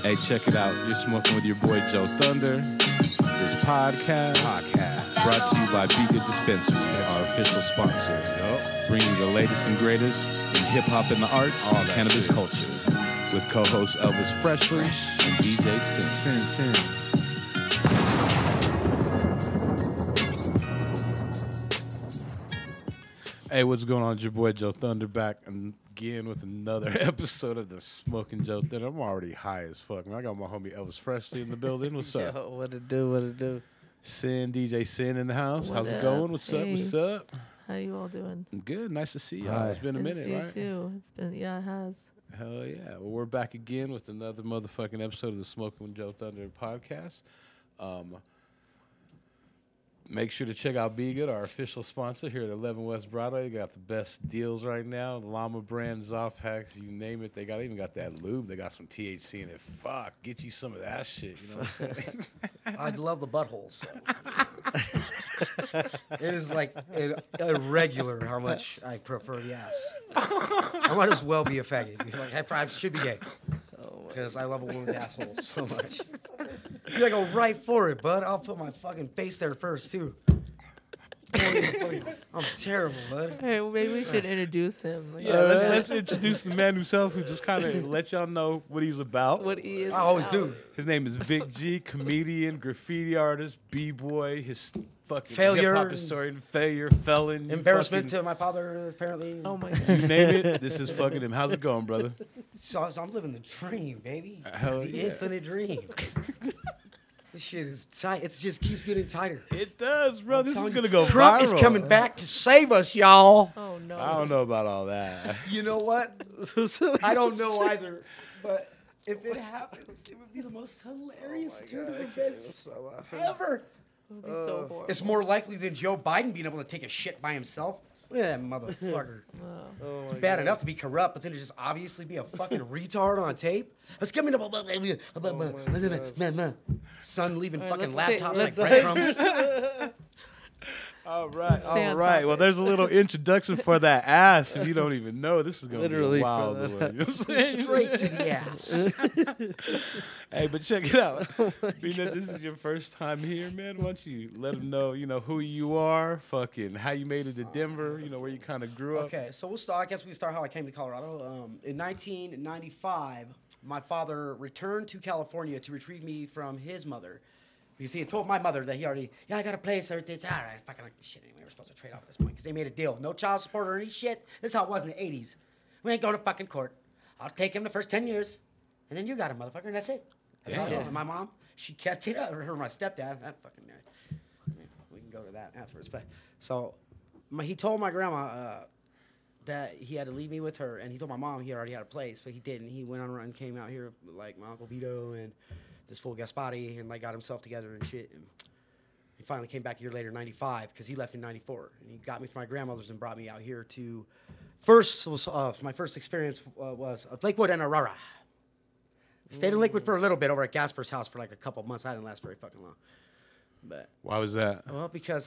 Hey, check it out. You're smoking with your boy Joe Thunder. This podcast brought to you by Be Good Dispensary, our official sponsor. Bringing you the latest and greatest in hip hop and the arts and cannabis culture. With co-host Elvis Freshly and DJ Sin. Hey, what's going on? It's your boy Joe Thunder back again with another episode of the Smoking Joe Thunder. I'm already high as fuck, man. I got my homie Elvis Freshly in the building. What's up? Yo, what it do? Sin, DJ Sin in the house. What How's it up? going? What's Hey. up? How you all doing? Good. Nice to see you. Hi. It's been a Nice to minute, see you right? too. It's been, yeah, it has. Hell yeah. Well, we're back again with another motherfucking episode of the Smoking with Joe Thunder podcast. Make sure to check out Be Good, our official sponsor here at 11 West Broadway. They got the best deals right now. The Llama brand, Zoff packs, you name it. They even got that lube. They got some THC in it. Fuck, get you some of that shit. You know what I'm saying? I love the buttholes. It is like irregular how much I prefer the ass. I might as well be a faggot. Like, I should be gay. Because I love a woman's asshole so much. You gotta go right for it, bud. I'll put my fucking face there first, too. I'm terrible, bud. Hey, well, maybe we should introduce him. Like, Let's introduce the man himself who just kind of let y'all know what he's about. what he is. I always about. do. His name is Vic G, comedian, graffiti artist, b-boy, his fucking Failure. hip-hop historian, failure, felon. Embarrassment fucking- to my father, apparently. Oh my You god. name it, this is fucking him. How's it going, brother? So I'm living the dream, baby. Hell the yeah. infinite dream. This shit is tight. It just keeps getting tighter. It does, bro. I'm This is telling going to you, go Trump viral. is coming back to save us, y'all. Oh no. I don't know about all that. You know what? I don't know either. But if it happens, it would be the most hilarious turn of events ever. It would be so horrible. It's more likely than Joe Biden being able to take a shit by himself. Yeah, motherfucker. It's bad enough to be corrupt, but then to just obviously be a fucking retard on tape. Let's come in. Son leaving All right, fucking let's laptops take- like let's breadcrumbs. All right. Stay on Well, topic. there's a little introduction for that ass. If you don't even know, this is going to be Literally a for wild that one. You know what I'm saying? Straight to the ass. Hey, but check it out. Being that this is your first time here, man, why don't you let them know, who you are, fucking how you made it to Denver, where you kind of grew up. Okay, so we'll start. I guess we start how I came to Colorado. In 1995, my father returned to California to retrieve me from his mother. Because he had told my mother that I got a place, everything's all right. Fucking shit, anyway, we're supposed to trade off at this point. Because they made a deal. No child support or any shit. This is how it was in the 80s. We ain't going to fucking court. I'll take him the first 10 years. And then you got him, motherfucker, and that's it. That's all I know. And my mom, she kept it up. Her, my stepdad, that fucking we can go to that afterwards. But so he told my grandma that he had to leave me with her, and he told my mom he already had a place, but he didn't. He went on a run and came out here like my Uncle Vito and this fool Gaspari and like got himself together and shit. And he finally came back a year later, 95, because he left in 94. And he got me from my grandmother's and brought me out here to my first experience was Lakewood and Aurora. Stayed in Lakewood for a little bit over at Gasper's house for like a couple months. I didn't last very fucking long. But Why was that? well, because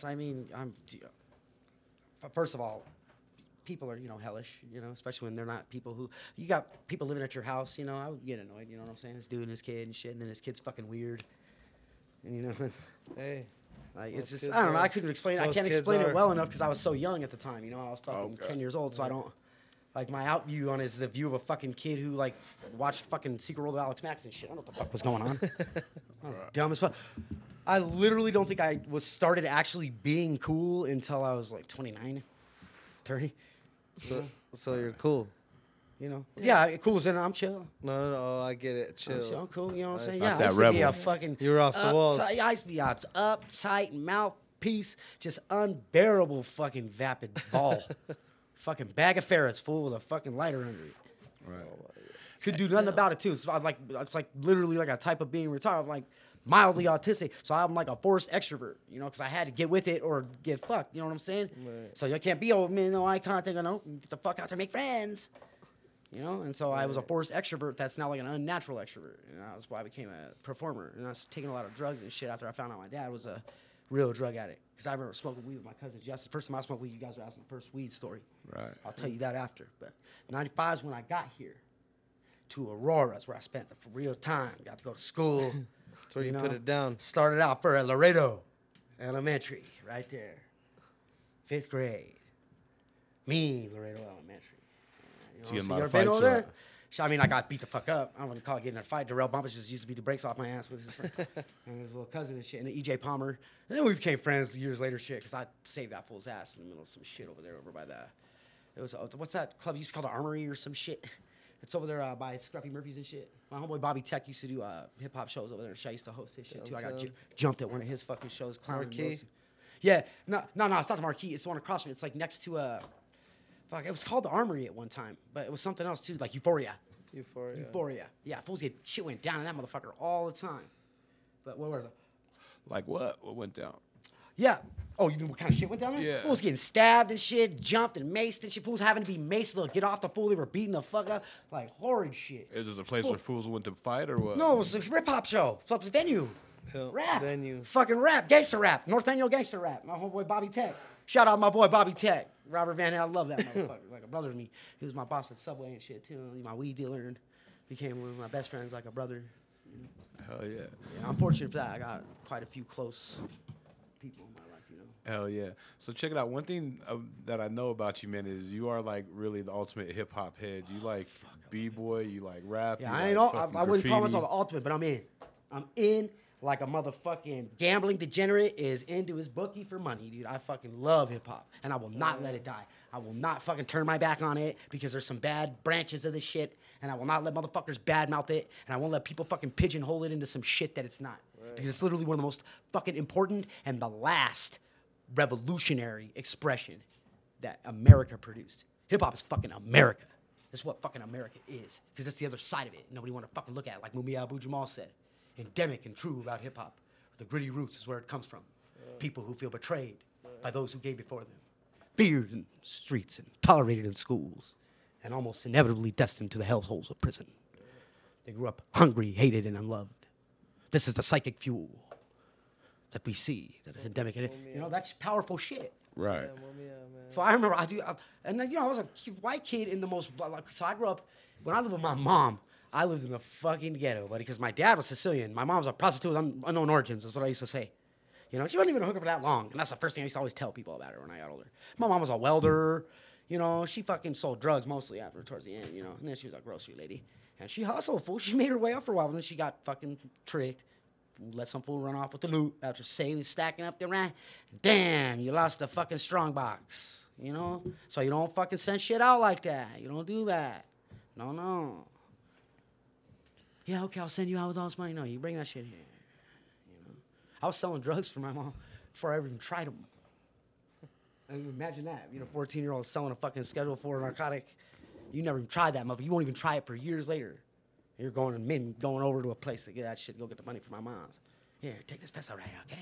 first of all, people are hellish, especially when they're not people who you got people living at your house. I would get annoyed. You know what I'm saying? This dude and his kid and shit, and then his kid's fucking weird. And Hey, like it's Most just kids I don't know. are. I couldn't explain. I Most can't kids explain it are. well enough because I was so young at the time. I was fucking Okay. 10 years old, so I don't. Like, my out view on it is the view of a fucking kid who, like, watched fucking Secret World of Alex Max and shit. I don't know what the fuck was going on. I was dumb as fuck. I literally don't think I started actually being cool until I was, like, 29, 30. so you're cool. Yeah, cool as in I'm chill. No, I get it. I'm Chill. chill. I'm cool, you know what I'm saying? Like Yeah, I that used to be a rebel. fucking... You were off the walls. I used to be a uptight mouthpiece, just unbearable fucking vapid ball. Fucking bag of ferrets full with a fucking lighter under it. Right. Could do nothing about it too. So I was like, it's like literally like a type of being retarded. I'm like mildly autistic, so I'm like a forced extrovert, because I had to get with it or get fucked. You know what I'm saying? Right. So you can't be over me, no eye contact. Get the fuck out there, make friends. And so I was a forced extrovert. That's now like an unnatural extrovert, and that's why I became a performer. And I was taking a lot of drugs and shit after I found out my dad was a real drug addict. Because I remember smoking weed with my cousin Jess. The first time I smoked weed, you guys were asking the first weed story. Right. I'll tell you that after. But 95 is when I got here. to Aurora's, where I spent the real time. Got to go to school. That's where you put it down. Started out for Laredo Elementary, right there. 5th grade. Mean Laredo Elementary. So you so had a lot you of ever been fights over or there? what? I mean, I got beat the fuck up. I wouldn't call it getting in a fight. Darrell Bumpus just used to beat the brakes off my ass with his friend and his little cousin and shit. And EJ Palmer. And then we became friends years later, shit, because I saved that fool's ass in the middle of some shit over there, over by the. It was what's that club used to call the Armory or some shit? It's over there by Scruffy Murphy's and shit. My homeboy Bobby Tech used to do hip hop shows over there. And shit, I used to host his shit too. I got jumped at one of his fucking shows. Clowning Marquee? roasting. Yeah, no, it's not the Marquee. It's the one across from it. It's like next to fuck. It was called the Armory at one time, but it was something else too, like Euphoria. Euphoria. Yeah, fools get shit went down in that motherfucker all the time. But what was it? Like what? What went down? Yeah. Oh, you mean what kind of shit went down there? Yeah. Fools getting stabbed and shit, jumped and maced and shit. Fools having to be maced to get off the fool they were beating the fuck up. Like horrid shit. Is this a place where fools went to fight or what? No, it was a hip hop show. It was a venue. Rap. Venue. Fucking rap. Gangster rap. North Annual gangster rap. My homeboy Bobby Tech. Shout out my boy Bobby Tech. Robert Van Halen. I love that motherfucker. Like a brother to me. He was my boss at Subway and shit too. He my weed dealer and became one of my best friends, like a brother. Hell yeah. Yeah, I'm fortunate for that. I got quite a few close people in my life, you know. Hell yeah. So check it out. One thing that I know about you, man, is you are like really the ultimate hip hop head. You like b-boy, you like rap. Yeah, you I like ain't all, fucking I wouldn't call graffiti. myself the ultimate, but I'm in. I'm in like a motherfucking gambling degenerate is into his bookie for money, dude. I fucking love hip hop, and I will not let it die. I will not fucking turn my back on it because there's some bad branches of this shit, and I will not let motherfuckers badmouth it, and I won't let people fucking pigeonhole it into some shit that it's not. Because it's literally one of the most fucking important and the last revolutionary expression that America produced. Hip hop is fucking America. That's what fucking America is. Because that's the other side of it. Nobody want to fucking look at it, like Mumia Abu Jamal said. Endemic and true about hip hop. The gritty roots is where it comes from. People who feel betrayed by those who came before them. Feared in streets and tolerated in schools. And almost inevitably destined to the hellholes of prison. They grew up hungry, hated, and unloved. This is the psychic fuel that we see that is endemic. And you know, that's powerful shit. Right. So I remember and then, you know, I was a white kid in the most, like, so I grew up, when I lived with my mom, I lived in the fucking ghetto, buddy, because my dad was Sicilian. My mom was a prostitute of unknown origins, that's what I used to say. You know, she wasn't even a hooker for that long, and that's the first thing I used to always tell people about her when I got older. My mom was a welder, you know, she fucking sold drugs mostly after, towards the end, you know, and then she was a grocery lady. And she hustled, fool. She made her way up for a while, and then she got fucking tricked. Let some fool run off with the loot after saving, stacking up the rent. Damn, you lost the fucking strong box, you know? So you don't fucking send shit out like that. You don't do that. No. Yeah, okay, I'll send you out with all this money. No, you bring that shit here. You know? I was selling drugs for my mom before I ever even tried them. I mean, imagine that. You know, 14-year-old selling a fucking Schedule 4 narcotic. You never even tried that, motherfucker. You won't even try it for years later. You're going over to a place to get that shit, go get the money for my mom's. Here, take this peso right, okay?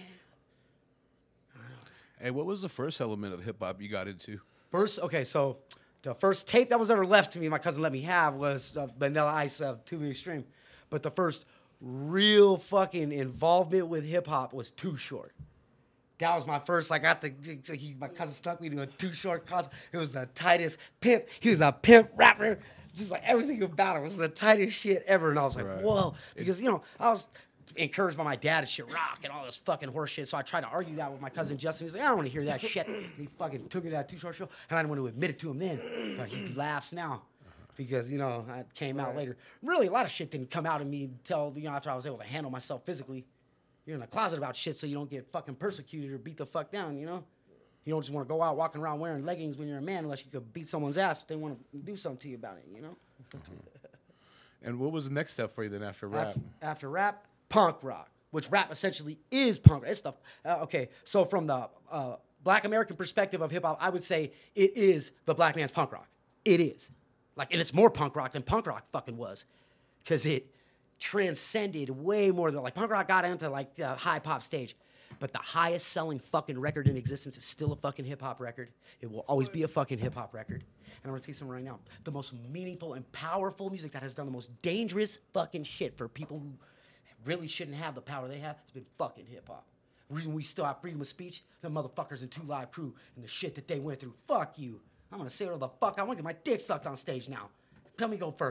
Hey, what was the first element of hip hop you got into? So the first tape that was ever left to me, my cousin let me have, was Vanilla Ice To The Extreme. But the first real fucking involvement with hip hop was Too Short. That was my first, like, my cousin stuck me to a Too Short concert. It was the tightest pimp. He was a pimp rapper. Just like everything about it was the tightest shit ever. And I was like, whoa. Because, you know, I was encouraged by my dad to shit rock and all this fucking horse shit. So I tried to argue that with my cousin Justin. He's like, I don't want to hear that shit. And he fucking took me to that Too Short show. And I didn't want to admit it to him then. But he laughs now. Because, you know, it came out later. Really, a lot of shit didn't come out of me until, you know, after I was able to handle myself physically. You're in the closet about shit so you don't get fucking persecuted or beat the fuck down, you know? You don't just want to go out walking around wearing leggings when you're a man unless you could beat someone's ass if they want to do something to you about it, you know? And what was the next step for you then after rap? After rap, punk rock, which rap essentially is punk rock. It's the, okay, so from the Black American perspective of hip hop, I would say it is the black man's punk rock. It is. Like, and it's more punk rock than punk rock fucking was. Because it transcended way more than, like, punk rock got into, like, the high pop stage. But the highest selling fucking record in existence is still a fucking hip hop record. It will always be a fucking hip hop record. And I'm gonna tell you something right now. The most meaningful and powerful music that has done the most dangerous fucking shit for people who really shouldn't have the power they have has been fucking hip hop. The reason we still have freedom of speech, the motherfuckers in 2 Live Crew and the shit that they went through. Fuck you. I'm gonna say whatever the fuck I want to get my dick sucked on stage now. Tell me go further.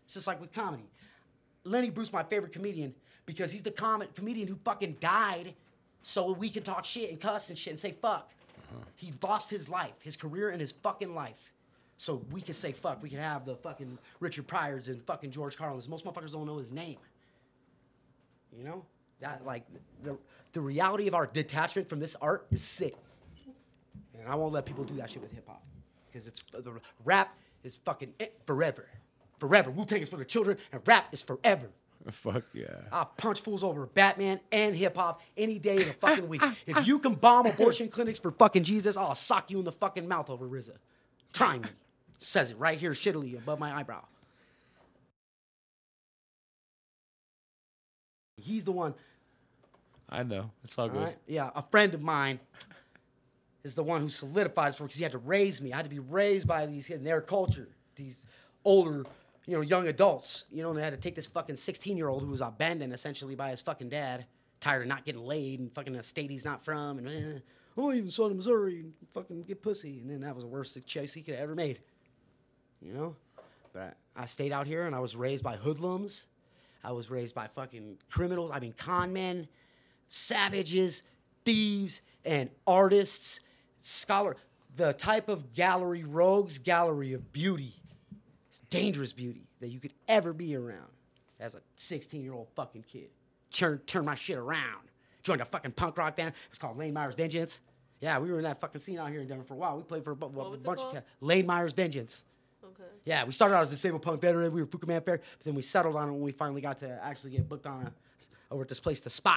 It's just like with comedy. Lenny Bruce, my favorite comedian, because he's the comedian who fucking died so we can talk shit and cuss and shit and say fuck. He lost his life, his career and his fucking life. So we can say fuck. We can have the fucking Richard Pryors and fucking George Carlins. Most motherfuckers don't know his name. You know? That, like, the reality of our detachment from this art is sick. And I won't let people do that shit with hip-hop. Because the rap is fucking it forever. Forever. Wu-Tang is for the children, and rap is forever. Fuck yeah. I'll punch fools over Batman and hip-hop any day of the fucking week. If you can bomb abortion clinics for fucking Jesus, I'll sock you in the fucking mouth over RZA. Try me. Says it right here shittily above my eyebrow. He's the one. I know. It's all good. Right? Yeah, a friend of mine is the one who solidified this for because he had to raise me. I had to be raised by these kids in their culture, these older, young adults. And they had to take this fucking 16-year-old who was abandoned essentially by his fucking dad, tired of not getting laid and fucking a state he's not from, and even son of Missouri and fucking get pussy. And then that was the worst choice he could have ever made. But I stayed out here and I was raised by hoodlums. I was raised by fucking criminals. I mean, con men, savages, thieves, and artists, the type of gallery, rogues gallery of beauty, dangerous beauty that you could ever be around as a 16-year-old fucking kid. Turn my shit around. Joined a fucking punk rock band. It's called Lane Myers Vengeance. Yeah, we were in that fucking scene out here in Denver for a while. We played for a bunch of cats. Lane Myers Vengeance. Okay. Yeah, we started out as a disabled punk veteran. We were Fuka Man Fair, but then we settled on it when we finally got to actually get booked on over at this place, The Spot.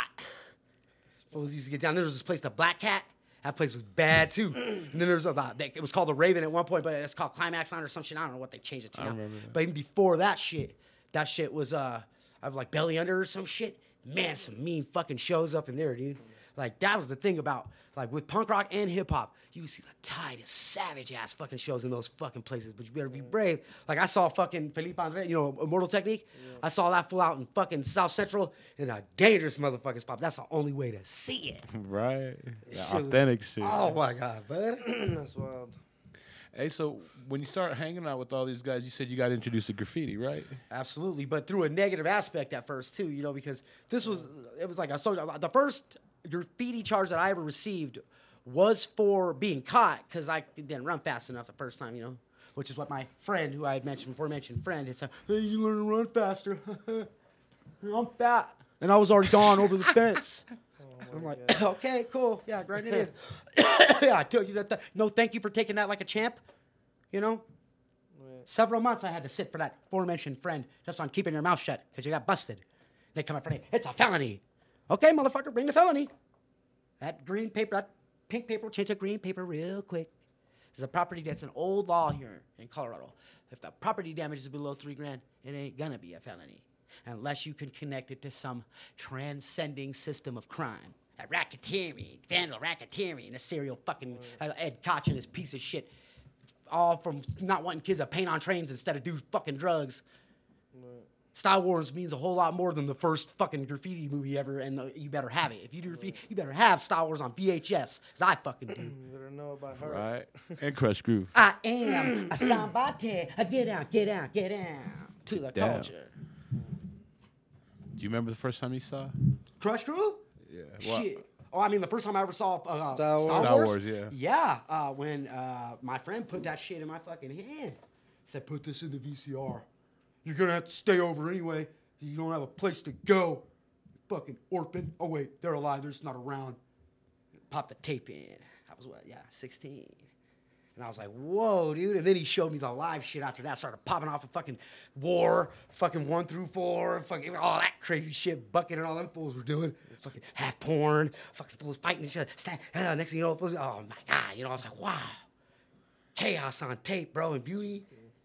Fools used to get down there. There was this place, The Black Cat. That place was bad too. And then there was it was called The Raven at one point, but it's called Climax Line or some shit. I don't know what they changed it to now. Remember that. But even before that shit was I was like Belly Under or some shit. Man, some mean fucking shows up in there, dude. Like, that was the thing about, like, with punk rock and hip-hop, you would see the tightest, savage-ass fucking shows in those fucking places, but you better be brave. Like, I saw fucking Felipe Andre, Immortal Technique. Yeah. I saw that fool out in fucking South Central in a dangerous motherfucking spot. That's the only way to see it. Right. Authentic shit. Oh, my God, bud. That's wild. Hey, so when you start hanging out with all these guys, you said you got introduced to graffiti, right? Absolutely, but through a negative aspect at first, too, because it was like the first graffiti charge that I ever received was for being caught because I didn't run fast enough the first time, which is what my friend, who I had mentioned friend, had said, hey, you learn to run faster. I'm fat. And I was already gone over the fence. I'm like, okay, cool. Yeah, grind it in. Yeah, I told you that. No, thank you for taking that like a champ. Right. Several months I had to sit for that aforementioned friend just on keeping your mouth shut because you got busted. They come up for me. It's a felony. Okay, motherfucker, bring the felony. That green paper, that pink paper will change to green paper real quick. There's a property that's an old law here in Colorado. If the property damage is below $3,000, it ain't gonna be a felony. Unless you can connect it to some transcending system of crime. Racketeering, vandal racketeering, a serial fucking Ed Koch and his piece of shit. All from not wanting kids to paint on trains instead of do fucking drugs. Right. Star Wars means a whole lot more than the first fucking graffiti movie ever, and you better have it. If you do graffiti, you better have Star Wars on VHS, as I fucking do. You better know about her. Right. And Crush Groove. I am a somebody. Get out to the culture. Do you remember the first time you saw Crush Groove? Yeah. Shit. Oh, I mean, the first time I ever saw Star Wars. Star Wars, yeah. Yeah, when my friend put that shit in my fucking hand. He said, put this in the VCR. You're going to have to stay over anyway. You don't have a place to go. You fucking orphan. Oh, wait, they're alive. They're just not around. Pop the tape in. I was, 16. And I was like, whoa, dude. And then he showed me the live shit after that. Started popping off of fucking War, fucking 1 through 4, fucking all that crazy shit, Bucket and all them fools were doing. Fucking half porn, fucking fools fighting each other. Next thing you know, fools, oh my God. I was like, wow. Chaos on tape, bro, and beauty.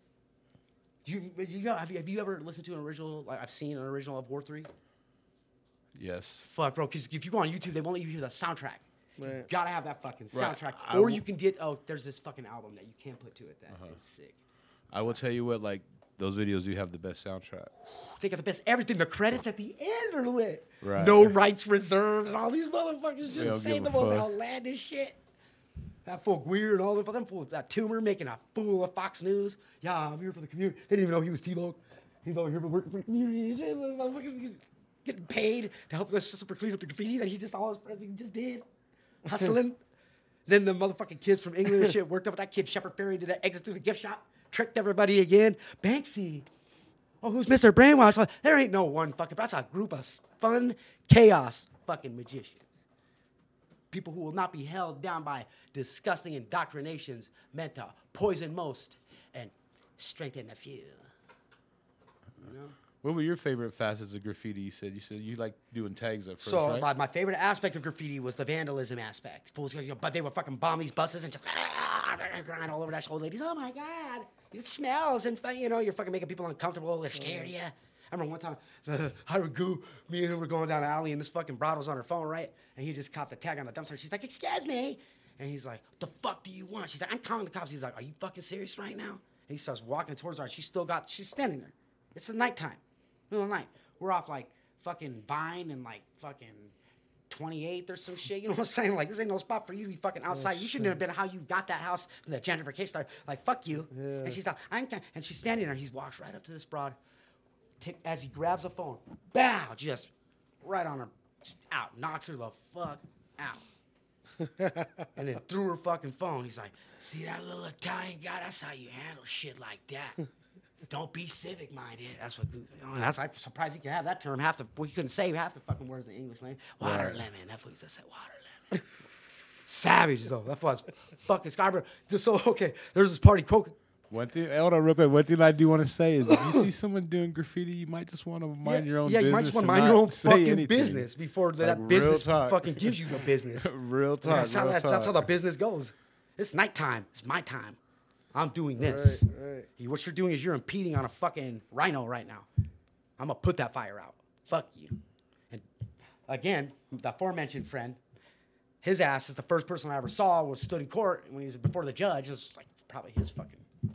Have you ever listened to an original, like I've seen an original of War 3? Yes. Fuck, bro, because if you go on YouTube, they won't let you hear the soundtrack. Right. You gotta have that fucking soundtrack. Right. Or you can get, there's this fucking album that you can put to it that is sick. I will tell you what, like, those videos do have the best soundtrack. They got the best everything. The credits at the end are lit. Right. No rights reserved, and all these motherfuckers just say the most fuck. outlandish shit. That fool Greer and all them fools, that tumor making a fool of Fox News. Yeah, I'm here for the community. They didn't even know he was T-Log. He's over here working for the community and shit. Motherfucker getting paid to help the sister clean up the graffiti that he just did. Hustling. Then the motherfucking kids from England and shit worked up with that kid, Shepard Fairey, did that exit through the gift shop, tricked everybody again. Banksy. Oh, who's Mr. Brainwash? Like, there ain't no one fucking, that's a group of fun, chaos fucking magicians. People who will not be held down by disgusting indoctrinations meant to poison most and strengthen a few. You know? What were your favorite facets of graffiti? You said you like doing tags at first, So right? my favorite aspect of graffiti was the vandalism aspect. Fools, but they would fucking bomb these buses and just grind all over that old ladies. Oh my God, it smells and you're fucking making people uncomfortable. They're scared of you. I remember one time, me and him were going down the alley and this fucking broad was on her phone, right? And he just copped a tag on the dumpster. She's like, "Excuse me," and he's like, "What the fuck do you want?" She's like, "I'm calling the cops." He's like, "Are you fucking serious right now?" And he starts walking towards her. She's standing there. It's nighttime. Middle of the night. We're off like fucking Vine and like fucking 28th or some shit. You know what I'm saying? Like, this ain't no spot for you to be fucking outside. You shouldn't have been how you got that house from the gentrification started. Like, fuck you. Yeah. And she's like, and she's standing there. He walks right up to this broad. As he grabs a phone, bow, just right on her, just out, knocks her the fuck out. And then threw her fucking phone. He's like, "See that little Italian guy? That's how you handle shit like that. Don't be civic-minded." That's what. I'm surprised he could have that term. He couldn't say half the fucking words in English language. Water lemon. That's what he said. Water lemon. Savage though. That was fucking Scarborough. So okay, there's this party. One thing, hold on real quick. One thing I do want to say is, if you see someone doing graffiti, you might just want to mind your own business. Yeah, you might just want to mind your own fucking anything. business before that business fucking gives you the business. Real talk. That's how the business goes. It's nighttime. It's my time. I'm doing this. Right. What you're doing is you're impeding on a fucking rhino right now. I'm going to put that fire out. Fuck you. And again, the aforementioned friend, his ass is the first person I ever saw was stood in court when he was before the judge. It was like probably his fucking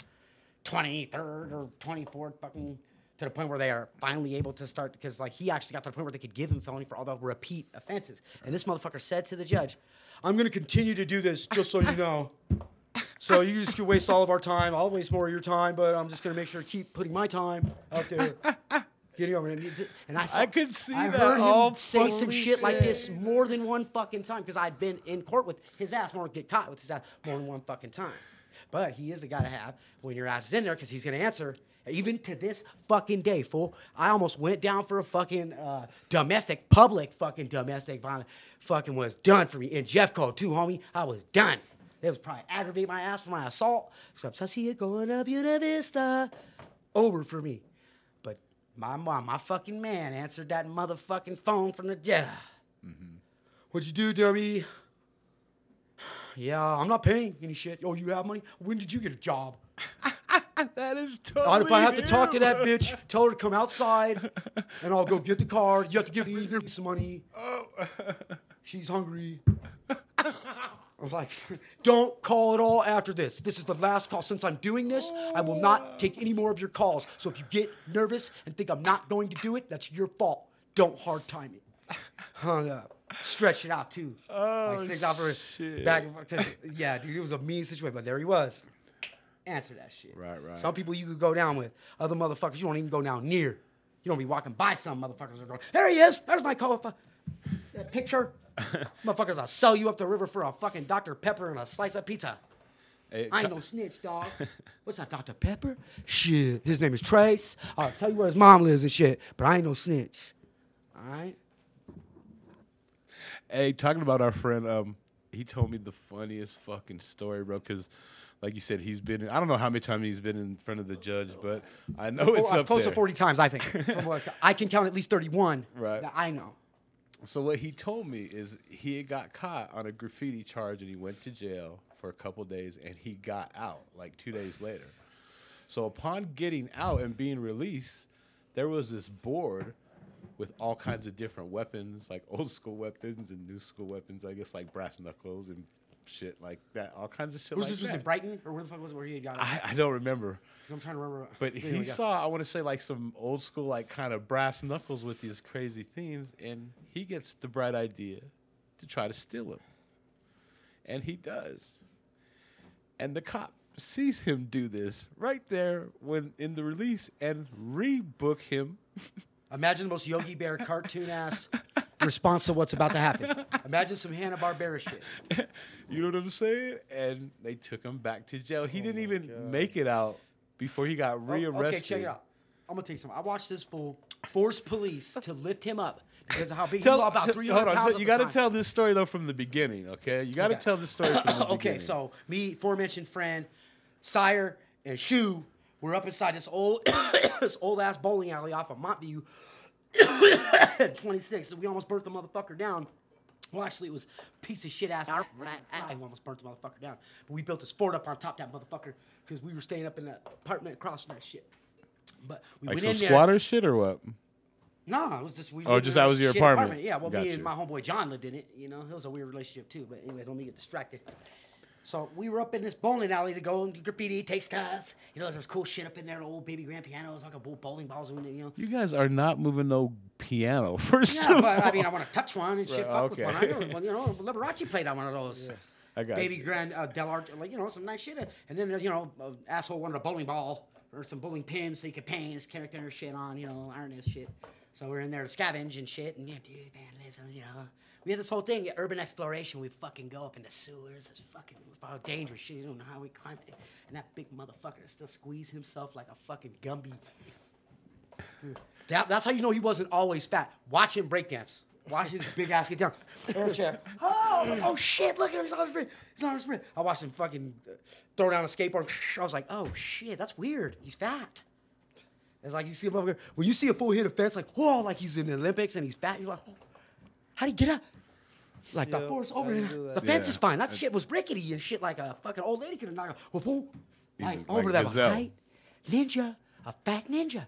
23rd or 24th fucking, to the point where they are finally able to start, because like he actually got to the point where they could give him felony for all the repeat offenses. And this motherfucker said to the judge, "I'm going to continue to do this just so you know. So you just can waste all of our time. I'll waste more of your time, but I'm just going to make sure to keep putting my time out there." Getting over it. And I could see I that. heard all him say some fucking shit like this more than one fucking time, because I'd been in court with his ass, get caught with his ass more than one fucking time. But he is the guy to have when your ass is in there, because he's going to answer. Even to this fucking day, fool. I almost went down for a fucking public domestic violence. Fucking was done for me. In Jeffco too, homie. I was done. They was probably aggravate my ass for my assault. Except I see it going up Buena Vista. Over for me. But my fucking man answered that motherfucking phone from the jail. Mm-hmm. "What'd you do, dummy?" "Yeah, I'm not paying any shit." "Oh, you have money? When did you get a job?" That is totally If I have to talk to that bitch, tell her to come outside, and I'll go get the card. You have to give me some money. Oh. She's hungry. I'm like, "Don't call at all after this. This is the last call. Since I'm doing this, I will not take any more of your calls. So if you get nervous and think I'm not going to do it, that's your fault. Don't hard time it." Hung up. Stretched it out, too. Oh, like, 6 hours shit. back. Yeah, dude, it was a mean situation, but there he was. Answer that shit. Right. Some people you could go down with. Other motherfuckers you won't even go down near. You don't be walking by some motherfuckers are going, "There he is. There's my call." That picture. Motherfuckers, I'll sell you up the river for a fucking Dr. Pepper and a slice of pizza. Hey, I ain't no snitch, dog. What's that, Dr. Pepper? Shit. His name is Trace. I'll tell you where his mom lives and shit, but I ain't no snitch. All right? Hey, talking about our friend, he told me the funniest fucking story, bro, because like you said, he's been, I don't know how many times he's been in front of the judge, but I know it's up close there. to 40 times, I think. I can count at least 31. Right. That I know. So what he told me is he had got caught on a graffiti charge and he went to jail for a couple days and he got out like 2 days later. So upon getting out and being released, there was this board with all kinds of different weapons, like old school weapons and new school weapons, I guess like brass knuckles and shit like that, all kinds of shit Was like this that. in Brighton, or where the fuck was it where he got it? I don't remember. I'm trying to remember. But he saw, I want to say, like some old school, like kind of brass knuckles with these crazy things, and he gets the bright idea to try to steal them. And he does. And the cop sees him do this right there when in the release and rebook him. Imagine the most Yogi Bear cartoon ass response to what's about to happen. Imagine some Hanna-Barbera shit. You know what I'm saying? And they took him back to jail. He didn't even make it out before he got rearrested. Okay, check it out. I'm gonna tell you something. I watched this fool force police to lift him up because of how big he was, about 300 pounds. Hold on. You got to tell this story though from the beginning, okay? You got to tell the story from the beginning. Okay, so me, aforementioned friend, Sire, and Shu, we're up inside this old this old ass bowling alley off of Montview, 26. So we almost burnt the motherfucker down. Well, actually, it was a piece of shit ass. I almost burnt the motherfucker down. But we built this fort up on top of that motherfucker because we were staying up in that apartment across from that shit. But we like went some in there. squatter shit or what? No, it was just we. Oh, lived just in that a was your shit apartment. Yeah, well, Got me you. and my homeboy John lived in it. You know, it was a weird relationship too. But anyways, let me get distracted. So we were up in this bowling alley to go and do graffiti, take stuff. You know, there was cool shit up in there, the old baby grand pianos, like a bowling balls, and you know. You guys are not moving no piano, first Yeah, of but I all. mean, I want to touch one and shit. Right, Fuck okay. with one. I know, you know, Liberace played on one of those. I got Baby you. Grand Del Arte, like, you know, some nice shit. And then, you know, asshole wanted a bowling ball or some bowling pins so he could paint his character shit on, you know, iron his shit. So we're in there to scavenge and shit. And yeah, dude, vandalism, you know. We had this whole thing, urban exploration. We fucking go up in the sewers. It's fucking dangerous shit. You don't know how we climb it. And that big motherfucker still squeeze himself like a fucking Gumby. That's how you know he wasn't always fat. Watch him breakdance. Watch his big ass get down. Air chair. Oh shit, look at him. He's on his sprint. He's on his sprint. I watched him fucking throw down a skateboard. I was like, oh shit, that's weird. He's fat. It's like you see a motherfucker, when you see a fool hit a fence, like, whoa, like he's in the Olympics and he's fat, you're like, oh, how'd he get up? Like the force over I there. do that. The fence Yeah. is fine. That shit was rickety and shit like a fucking old lady could have knocked out. Whoop, whoop. Like He's over like that gazelle. height. Ninja. A fat ninja.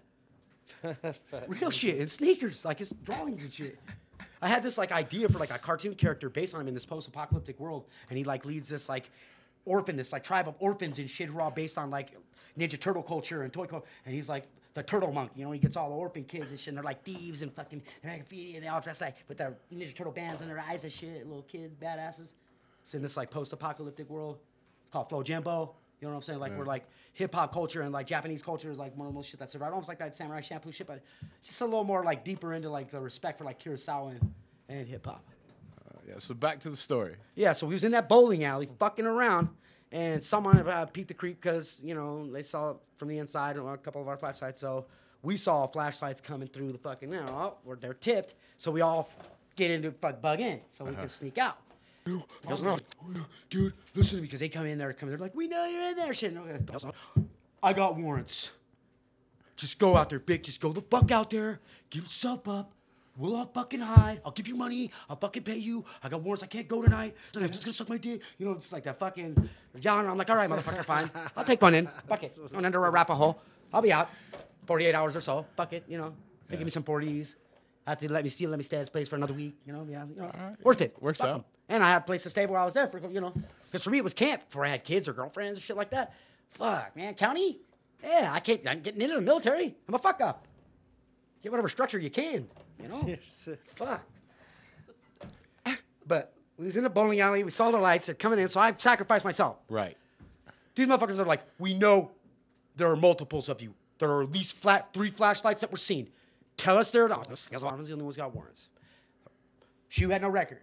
Real shit in sneakers, like his drawings and shit. I had this like idea for like a cartoon character based on him in this post-apocalyptic world, and he like leads this like orphan, this like tribe of orphans and shit who are all based on like Ninja Turtle culture and toy culture, and he's like the turtle monk, you know, he gets all the orphan kids and shit, and they're like thieves and fucking they're like graffiti, and they all dress like with their Ninja Turtle bands in their eyes and shit, little kids, badasses. It's in this like post-apocalyptic world. It's called Flow Jimbo. You know what I'm saying? Like, we're like hip hop culture and like Japanese culture is like one of the most shit that's survived. Almost like that Samurai Champloo shit, but just a little more like deeper into like the respect for like Kurosawa and hip hop. Yeah, so back to the story. Yeah, so we was in that bowling alley fucking around, and someone peeped the creep because, you know, they saw it from the inside and a couple of our flashlights. So we saw flashlights coming through the fucking, you know, they're tipped. So we all get into bug in so we can sneak out. He goes, no, dude, listen to me, because they come in there, they're like, we know you're in there, shit. I got warrants. Just go out there, Vic. Just go the fuck out there. Give yourself up. We'll all fucking hide. I'll give you money. I'll fucking pay you. I got warrants. I can't go tonight. So I'm just gonna suck my dick. You know, it's like that fucking John. I'm like, all right, motherfucker, fine. I'll take one in. Fuck it. I'm under a wrap a hole. I'll be out. 48 hours or so. Fuck it. You know, they give me some 40s. Have to let me stay at this place for another week. You know, yeah, you know, right. worth it. Works Fuck out. 'em. And I had a place to stay while I was there for, you know, because for me it was camp before I had kids or girlfriends and shit like that. Fuck, man, county? Yeah, I'm getting into the military. I'm a fuck up. Get whatever structure you can, you know? Fuck. But we was in the bowling alley. We saw the lights. They're coming in, so I sacrificed myself. Right. These motherfuckers are like, we know there are multiples of you. There are at least 3 flashlights that were seen. Tell us they're not. Because I was the only one's got warrants. Shu had no record.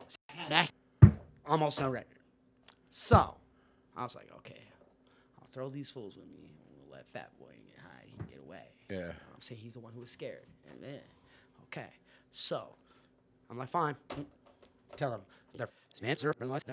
Almost no record. So, I was like, okay, I'll throw these fools with me. We'll let Fat Boy get high. He can get away. Yeah. You know what I'm saying? He's the one who was scared. And then, okay. So, I'm like, fine. Tell him. Snare,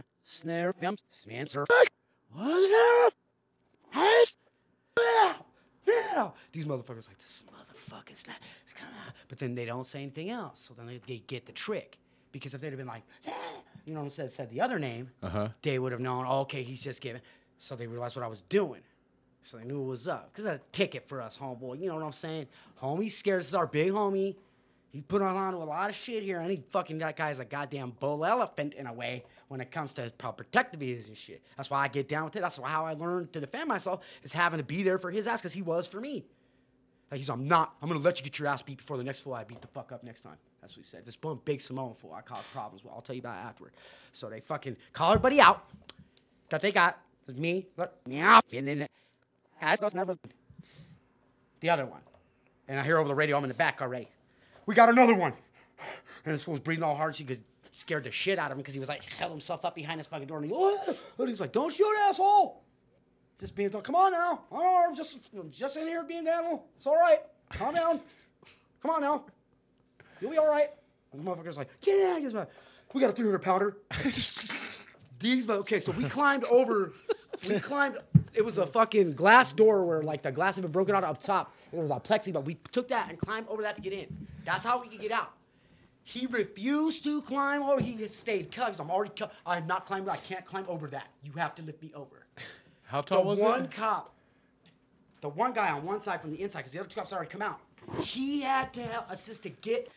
these motherfuckers like, this motherfucker's not. Come on. But then they don't say anything else. So then they get the trick. Because if they'd have been like, you know, said the other name, they would have known, oh, okay, he's just giving. So they realized what I was doing. So they knew it was up. Because that's a ticket for us, homeboy. You know what I'm saying? Homie's scared. This is our big homie. He put on to a lot of shit here. And he fucking, that guy's a goddamn bull elephant in a way when it comes to how protective he is and shit. That's why I get down with it. That's how I learned to defend myself, is having to be there for his ass, because he was for me. Like, I'm going to let you get your ass beat before the next fool I beat the fuck up next time. That's what he said. This one big Samoan fool I caused problems with. I'll tell you about it afterward. So they fucking call everybody out that they got It's me. Look, meow. And then that's never the other one. And I hear over the radio, I'm in the back already. We got another one. And this fool was breathing all hard. She scared the shit out of him because he was like, held himself up behind his fucking door. And he's like, don't shoot, asshole. Just being, come on now. Oh, I'm just in here being an animal. It's all right. Calm down. Come on now. You'll be all right. And the motherfucker's like, yeah, we got a 300-pounder. Okay, so we climbed over. It was a fucking glass door where like the glass had been broken out up top. And it was a plexi, but we took that and climbed over that to get in. That's how we could get out. He refused to climb over. He just stayed cut. I'm already cut. I'm not climbing. I can't climb over that. You have to lift me over. How tall was it? The one guy on one side from the inside, because the other two cops already come out. He had to help us to get.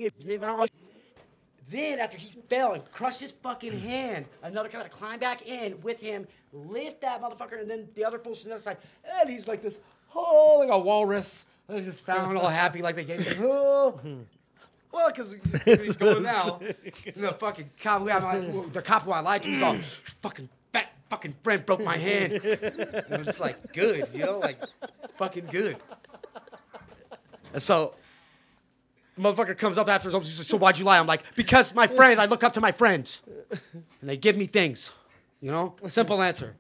Then after he fell and crushed his fucking hand, another guy had to climb back in with him, lift that motherfucker, and then the other fool's on the other side. And he's like this, like a walrus. And I just found all happy like they gave him. Well, because he's going now. And the fucking cop who I lied to was all, fucking fat fucking friend broke my hand. And it's like, good, like fucking good. And so, the motherfucker comes up after he's like, so why'd you lie? I'm like, because my friend, I look up to my friends. And they give me things, Simple answer.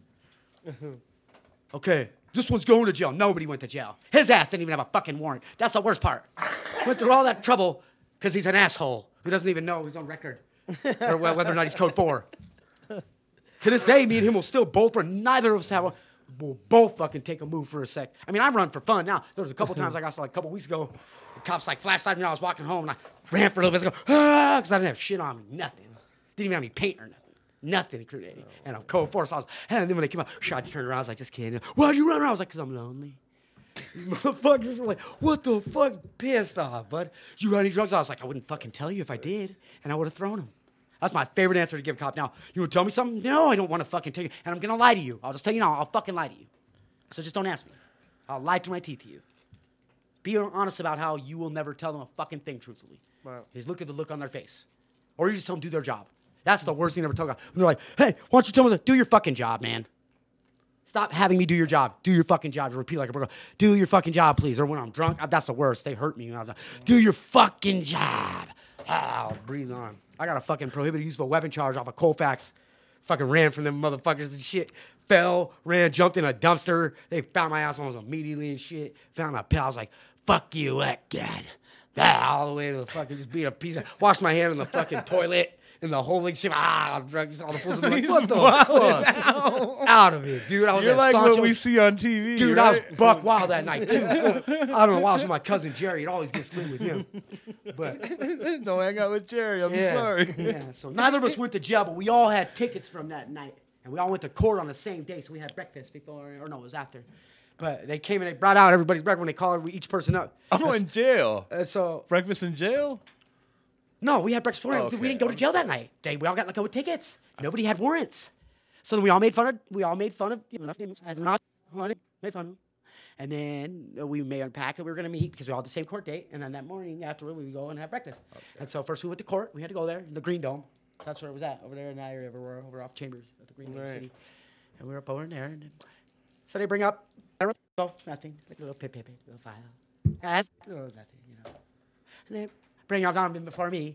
Okay, this one's going to jail. Nobody went to jail. His ass didn't even have a fucking warrant. That's the worst part. Went through all that trouble because he's an asshole who doesn't even know his own record or whether or not he's code 4. To this day, me and him will still both run. Neither of us will both fucking take a move for a sec. I mean, I run for fun now. There was a couple times I got like a couple weeks ago, the cops like flashed at me when I was walking home, and I ran for a little bit, because I didn't have shit on me, nothing. Didn't even have any paint or nothing. Nothing incriminating. And I'm code 4, so I was, and then when they came out, I turned around, I was like, just kidding. Why'd you run around? I was like, because I'm lonely. These motherfuckers were like, what the fuck? Pissed off, bud. You got any drugs? I was like, I wouldn't fucking tell you if I did, and I would have thrown them. That's my favorite answer to give a cop. Now, you would tell me something? No, I don't want to fucking tell you, and I'm going to lie to you. I'll just tell you now, I'll fucking lie to you. So just don't ask me. I'll lie through my teeth to you. Be honest about how you will never tell them a fucking thing truthfully. Wow. Is look at the look on their face. Or you just tell them do their job. That's the worst thing to ever tell them. When they're like, hey, why don't you tell me, do your fucking job, man. Stop having me do your job. Do your fucking job. Repeat like a burger. Do your fucking job, please. Or when I'm drunk, that's the worst. They hurt me. When I was like, do your fucking job. I'll breathe on. I got a fucking prohibited use of a weapon charge off of Colfax. Fucking ran from them motherfuckers and shit. Fell, ran, jumped in a dumpster. They found my ass almost immediately and shit. Found a pill. I was like, fuck you again. All the way to the fucking, just being a piece of, washed my hand in the fucking toilet. In the whole like shit, all the fools are like, what the fuck? Out of it, dude. I was You're at like Sancho's. what we see on TV, dude. right? I was buck wild that night too. I don't know why I was with my cousin Jerry. It always gets lit with him. But Don't hang out with Jerry. I'm sorry. Yeah. So neither of us went to jail, but we all had tickets from that night, and we all went to court on the same day. So we had breakfast before, or no, it was after. But they came and they brought out everybody's breakfast when they called each person up. I'm in jail. So Breakfast in jail? no, we had breakfast for him. Okay. We didn't go to jail that night. We all got let go with tickets. Nobody had warrants. So then we all made fun of made fun of made fun of him. And then we made a pact that we were going to meet because we all had the same court date. And then that morning afterward, we would go and have breakfast. Okay. And so first we went to court. We had to go there, in the Green Dome. That's where it was at, over there in that area. We're over off Chambers at the Green Dome City. And we were up over in there. And so they bring up, nothing, like a little little file. As nothing, And they bring up on before me.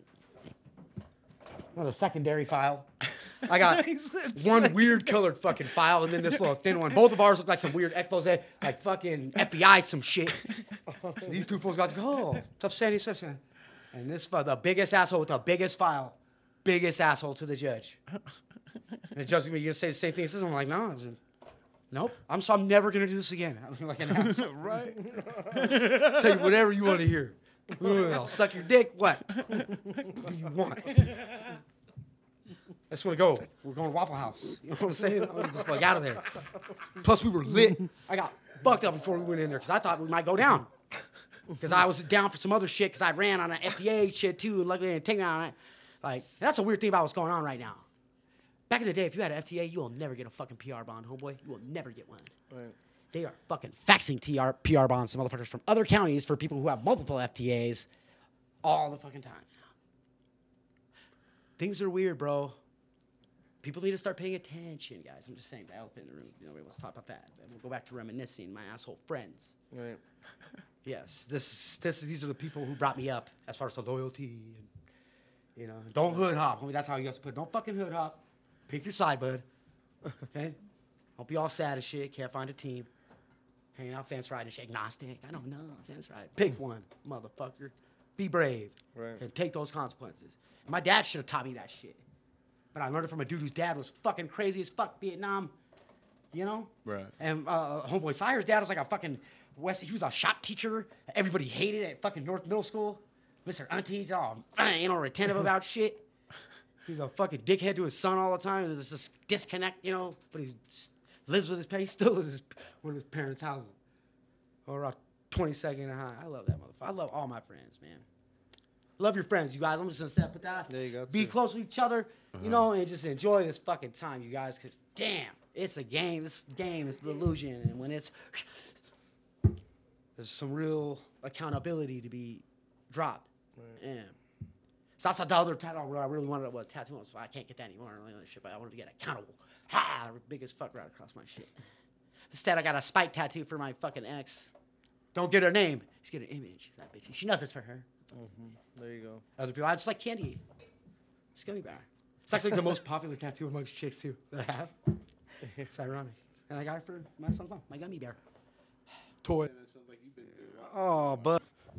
Another secondary file. I got one weird colored fucking file and then this little thin one. Both of ours look like some weird expose, like fucking FBI some shit. These two fools got to go, oh, what's up, Sandy? What's up, Sandy? And this, the biggest asshole with the biggest file. Biggest asshole to the judge. And the judge going to say the same thing. He says, I'm like, no. Nope. I'm never going to do this again. I'm like, Right. tell you whatever you want to hear. I'll suck your dick. What? What do you want? I just want to go. We're going to Waffle House. You know what I'm saying? I'm just like out of there. Plus, we were lit. I got fucked up before we went in there because I thought we might go down. Because I was down for some other shit because I ran on an FDA shit too, and luckily they didn't take me on it. Like, that's a weird thing about what's going on right now. Back in the day, if you had an FTA, you will never get a fucking PR bond, homeboy. You will never get one. Right. They are fucking faxing PR bonds to motherfuckers from other counties for people who have multiple FTAs all the fucking time. Things are weird, bro. people need to start paying attention, guys. I'm just saying, the elephant in the room. Nobody wants to talk about that. And we'll go back to reminiscing, my asshole friends. Right. Yes, these are the people who brought me up as far as the loyalty and, you know, don't hood hop. Homie, that's how you have to put it. Don't fucking hood hop. Pick your side, bud. Okay? Don't be all sad as shit. Can't find a team. Hanging out fence riding shit. Agnostic. I don't know. Fence ride. Pick one, motherfucker. Be brave. Right. And take those consequences. My dad should have taught me that shit. But I learned it from a dude whose dad was fucking crazy as fuck, Vietnam. You know? Right. And homeboy Sire's dad was like a fucking he was a shop teacher. Everybody hated at fucking North Middle School. Mr. Auntie's all retentive about shit. He's a fucking dickhead to his son all the time, and there's this disconnect, you know. But he lives with his parents. He still lives with one of his parents' houses. Or 22nd and High. I love that motherfucker. I love all my friends, man. Love your friends, you guys. I'm just gonna say, put that. There you go. Be close with each other, you know, and just enjoy this fucking time, you guys. Cause damn, it's a game. This game is the illusion, and when it's there's some real accountability to be dropped. Right. Yeah. So that's the other title I really wanted to tattoo on, so I can't get that anymore. But I wanted to get accountable. Ha! The biggest fuck right across my shit. Instead, I got a spike tattoo for my fucking ex. Don't get her name. Just get an image. That bitch. She knows it's for her. Mm-hmm. There you go. Other people, I just like candy. It's gummy bear. It's actually the most popular tattoo amongst chicks too that I have. It's ironic. And I got it for my son's mom, my gummy bear. Toy. Sounds like you've been through it. Oh, but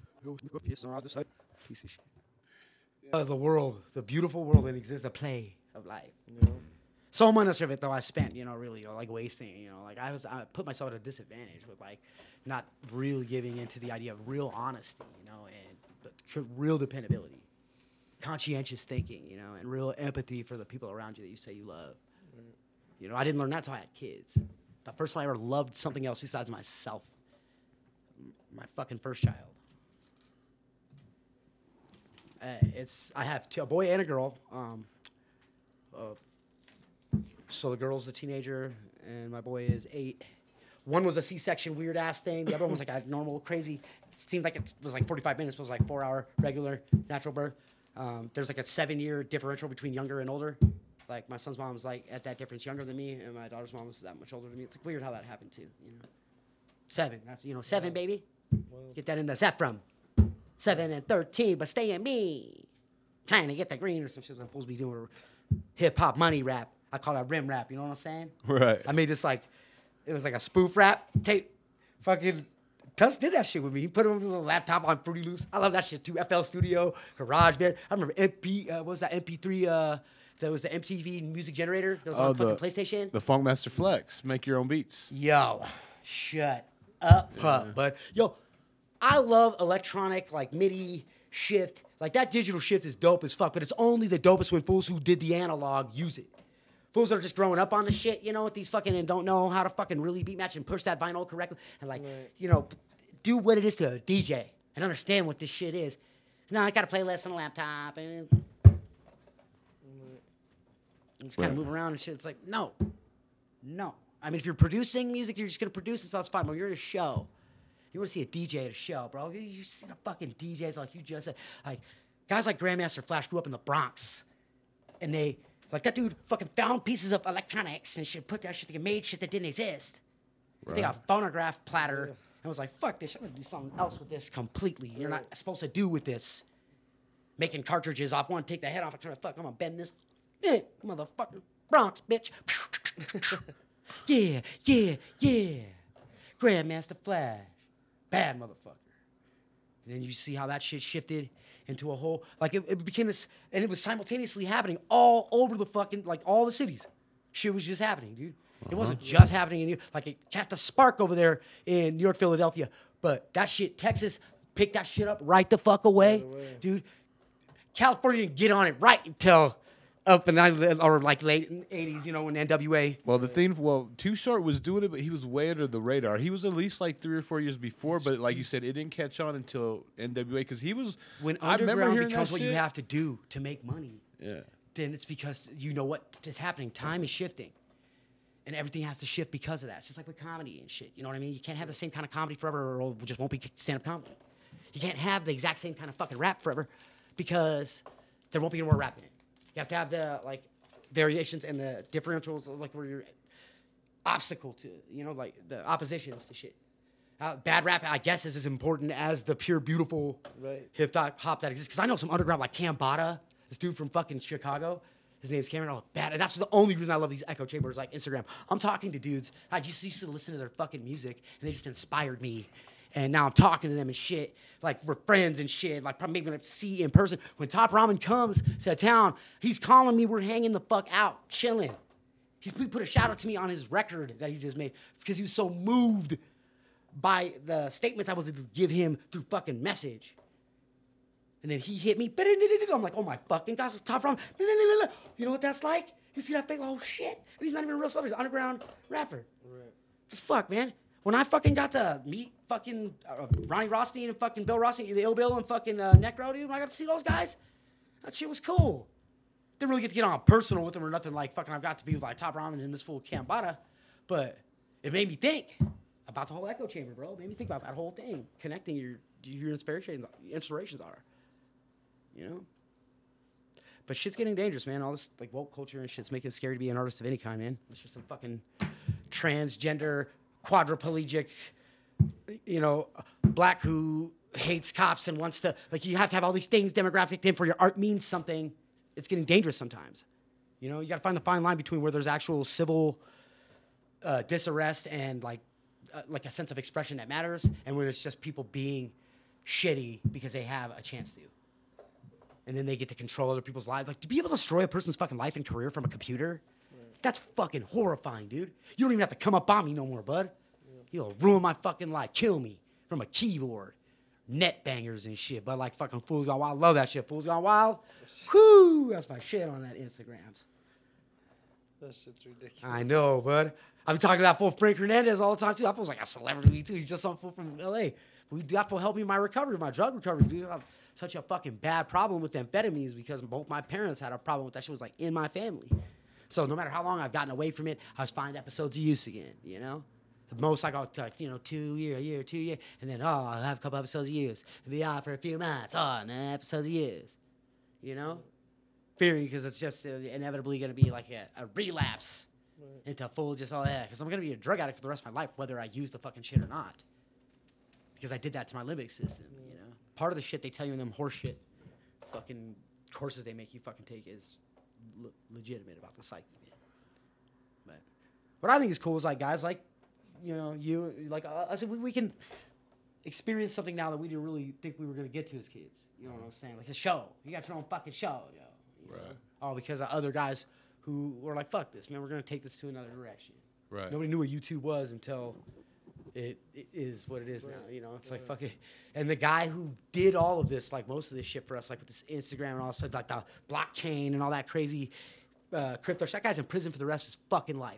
piece of shit. The world, the beautiful world that exists, the play of life. Yeah. So much of it, though, I spent, really, like wasting. Like I put myself at a disadvantage with like not really giving into the idea of real honesty, and real dependability, conscientious thinking, and real empathy for the people around you that you say you love. I didn't learn that until I had kids. The first time I ever loved something else besides myself, my fucking first child. I have a boy and a girl. So the girl's a teenager, and my boy is 8. One was a C-section, weird ass thing. The other one was like a normal, crazy. It seemed like it was like 45 minutes, but it was like 4-hour regular natural birth. There's like a 7-year differential between younger and older. Like my son's mom was like at that difference younger than me, and my daughter's mom was that much older than me. It's like weird how that happened too. 7. That's 7, baby. Get that in the Zeph from 7 and 13, but stay in me. Trying to get the green or some shit. I'm supposed to be doing hip hop money rap. I call that rim rap. You know what I'm saying? Right. I made this it was like a spoof rap tape. Fucking Tuss did that shit with me. He put it on a laptop on Fruity Loops. I love that shit too. FL Studio, GarageBand. I remember what was that MP3? That was the MTV music generator. That was on fucking PlayStation. The Funkmaster Flex. Make your own beats. Yo, shut up, bud. Yo, I love electronic like MIDI shift. Like that digital shift is dope as fuck, but it's only the dopest when fools who did the analog use it. Fools that are just growing up on the shit, with these fucking and don't know how to fucking really beat match and push that vinyl correctly and do what it is to a DJ and understand what this shit is. No, I got a playlist on a laptop and just kind of move around and shit. It's like, no. I mean, if you're producing music, you're just going to produce it, so it's fine. But when you're at a show, you want to see a DJ at a show, bro. You see the fucking DJs like you just said. Like, guys like Grandmaster Flash grew up in the Bronx. And that dude fucking found pieces of electronics and shit, put that shit together, made shit that didn't exist. Right. They got a phonograph platter and was like, fuck this, I'm going to do something else with this completely. You're not supposed to do with this. Making cartridges off one, take the head off, I'm going to bend this. Motherfucker. Bronx, bitch. Yeah. Grandmaster Flash. Bad motherfucker. And then you see how that shit shifted into a whole, it became this, and it was simultaneously happening all over the fucking, all the cities. Shit was just happening, dude. It wasn't just happening in New York. It got the spark over there in New York, Philadelphia. But that shit, Texas picked that shit up right the fuck away. Dude. California didn't get on it right until up in late 80s, when NWA. Well, Too Short was doing it, but he was way under the radar. He was at least 3 or 4 years before, but like you said, it didn't catch on until NWA because he was. When underground becomes what you have to do to make money, then it's because you know what is happening. Time is shifting, and everything has to shift because of that. It's just like with comedy and shit. You know what I mean? You can't have the same kind of comedy forever, or it just won't be stand-up comedy. You can't have the exact same kind of fucking rap forever because there won't be any more rap in it. You have to have the variations and the differentials, like where you're obstacle to, like the oppositions to shit. Bad rap, I guess, is as important as the pure, beautiful hip hop that exists. Because I know some underground like Cambada, this dude from fucking Chicago. His name's Cameron. Oh, bad. And that's the only reason I love these echo chambers like Instagram. I'm talking to dudes. I just used to listen to their fucking music, and they just inspired me. And now I'm talking to them and shit. Like, we're friends and shit. Like, probably maybe gonna see in person. When Top Ramen comes to town, he's calling me. We're hanging the fuck out, chilling. He put a shout out to me on his record that he just made because he was so moved by the statements I was to give him through fucking message. And then he hit me. I'm like, oh my fucking God, it's Top Ramen. You know what that's like? You see that fake? Oh shit. And he's not even a real celebrity. He's an underground rapper. Right. Fuck, man. When I fucking got to meet fucking Ronnie Rothstein and fucking Bill Rothstein, the Ill Bill and fucking Necro, dude, when I got to see those guys, that shit was cool. Didn't really get to get on personal with them or nothing like fucking I've got to be with like Top Ramen and this fool Cambada. But it made me think about the whole echo chamber, bro. It made me think about that whole thing. Connecting your inspirations are. You know? But shit's getting dangerous, man. All this like woke culture and shit's making it scary to be an artist of any kind, man. It's just some fucking transgender, quadriplegic, black who hates cops and wants to, like, you have to have all these things, demographic thing for your art means something. It's getting dangerous sometimes. You got to find the fine line between where there's actual civil disarrest and like a sense of expression that matters, and where it's just people being shitty because they have a chance to. And then they get to control other people's lives. Like, to be able to destroy a person's fucking life and career from a computer, that's fucking horrifying, dude. You don't even have to come up on me no more, bud. You'll ruin my fucking life, kill me from a keyboard. Net bangers and shit, but like fucking Fools Gone Wild. Love that shit. Fools Gone Wild. Whoo! That's my shit on that Instagrams. That shit's ridiculous. I know, bud. I've been talking to that fool Frank Hernandez all the time, too. That fool's like a celebrity, too. He's just some fool from L.A. That fool helped me in my recovery, my drug recovery, dude. I have such a fucking bad problem with amphetamines because both my parents had a problem with that shit. Was like in my family. So no matter how long I've gotten away from it, I was finding episodes of use again, The most I got, like, 2 years, and then, I'll have a couple episodes of use. And be out for a few months. Episodes of use. Fearing because it's just inevitably going to be like a relapse into full just all that. Because I'm going to be a drug addict for the rest of my life, whether I use the fucking shit or not. Because I did that to my limbic system, Part of the shit they tell you in them horse shit fucking courses they make you fucking take is legitimate about the psyche, man. But what I think is cool is, like, guys like, you, like us, we can experience something now that we didn't really think we were going to get to as kids. You know what I'm saying? Like a show. You got your own fucking show, Right. All because of other guys who were like, fuck this, man. We're going to take this to another direction. Right. Nobody knew what YouTube was until it is what it is now. It's like fucking. And the guy who did all of this, like most of this shit for us, like with this Instagram and all this stuff, like the blockchain and all that crazy crypto shit, that guy's in prison for the rest of his fucking life.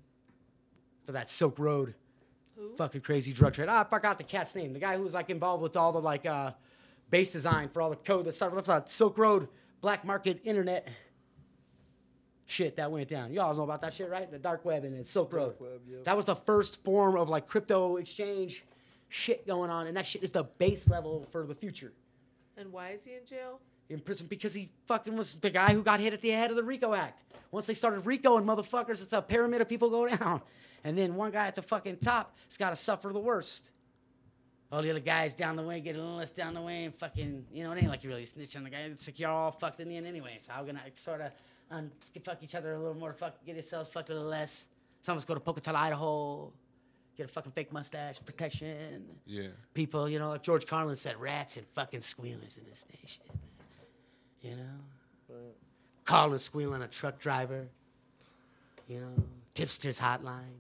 For that Silk Road fucking crazy drug trade. I forgot the cat's name. The guy who was like involved with all the like base design for all the code that started with that Silk Road black market internet shit that went down. You all know about that shit, right? The dark web and the Silk Road. Yep. That was the first form of like crypto exchange shit going on, and that shit is the base level for the future. And why is he in jail? In prison because he fucking was the guy who got hit at the head of the RICO Act. Once they started RICOing motherfuckers, it's a pyramid of people go down. And then one guy at the fucking top has got to suffer the worst. All the other guys down the way get a little less down the way and fucking, it ain't like you really snitch on the guy. It's like you're all fucked in the end anyway. So how gonna sort of fuck each other a little more, get yourselves fucked a little less. Some of us go to Pocatello, Idaho, get a fucking fake mustache, protection. Yeah. People, like George Carlin said, rats and fucking squealers in this nation. Right. Calling, squealing a truck driver. Tipster's hotline.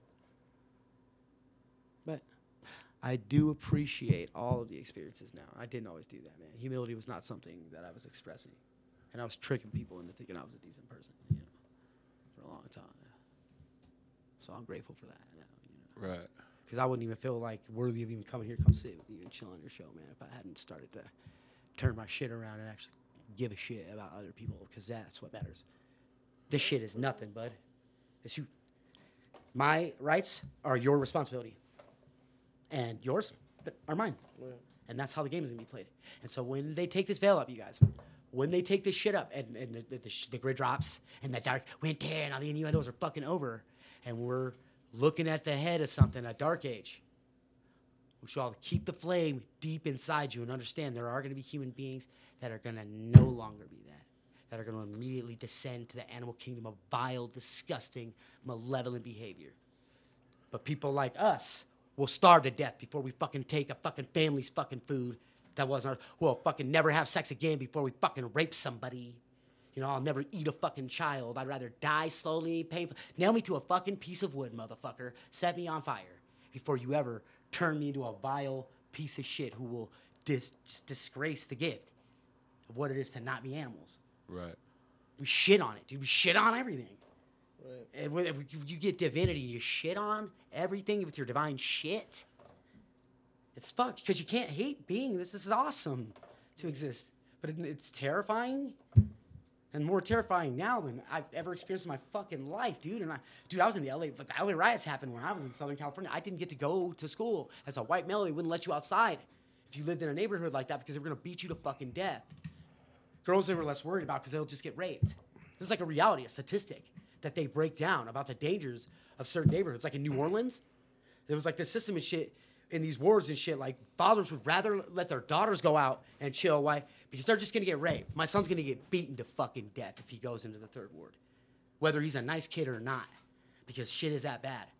But I do appreciate all of the experiences now. I didn't always do that, man. Humility was not something that I was expressing. And I was tricking people into thinking I was a decent person, for a long time. So I'm grateful for that now, Right. Because I wouldn't even feel like worthy of even coming here, come sit with you and chill on your show, man, if I hadn't started to turn my shit around and actually give a shit about other people, because that's what matters. This shit is nothing, bud. It's you. My rights are your responsibility. And yours are mine. Yeah. And that's how the game is going to be played. And so when they take this veil up, you guys, when they take this shit up and the grid drops and that dark winter and all the innuendos are fucking over and we're looking at the head of something, a dark age, we should all keep the flame deep inside you and understand there are going to be human beings that are going to no longer be that are going to immediately descend to the animal kingdom of vile, disgusting, malevolent behavior. But people like us will starve to death before we fucking take a fucking family's fucking food that wasn't ours. We'll fucking never have sex again before we fucking rape somebody. You know, I'll never eat a fucking child. I'd rather die slowly, painful. Nail me to a fucking piece of wood, motherfucker. Set me on fire before you ever turn me into a vile piece of shit who will just disgrace the gift of what it is to not be animals. Right. We shit on it, dude. We shit on everything. Right. And if you get divinity, you shit on everything with your divine shit. It's fucked because you can't hate being this. This is awesome to exist, but it's terrifying, and more terrifying now than I've ever experienced in my fucking life, dude. And I was in the LA. Like the LA riots happened when I was in Southern California. I didn't get to go to school as a white male. They wouldn't let you outside if you lived in a neighborhood like that because they were gonna beat you to fucking death. Girls they were less worried about because they'll just get raped. This is like a reality, a statistic that they break down about the dangers of certain neighborhoods. Like in New Orleans, there was like this system and shit in these wars and shit. Like fathers would rather let their daughters go out and chill. Why? Because they're just gonna get raped. My son's gonna get beaten to fucking death if he goes into the third ward, whether he's a nice kid or not, because shit is that bad.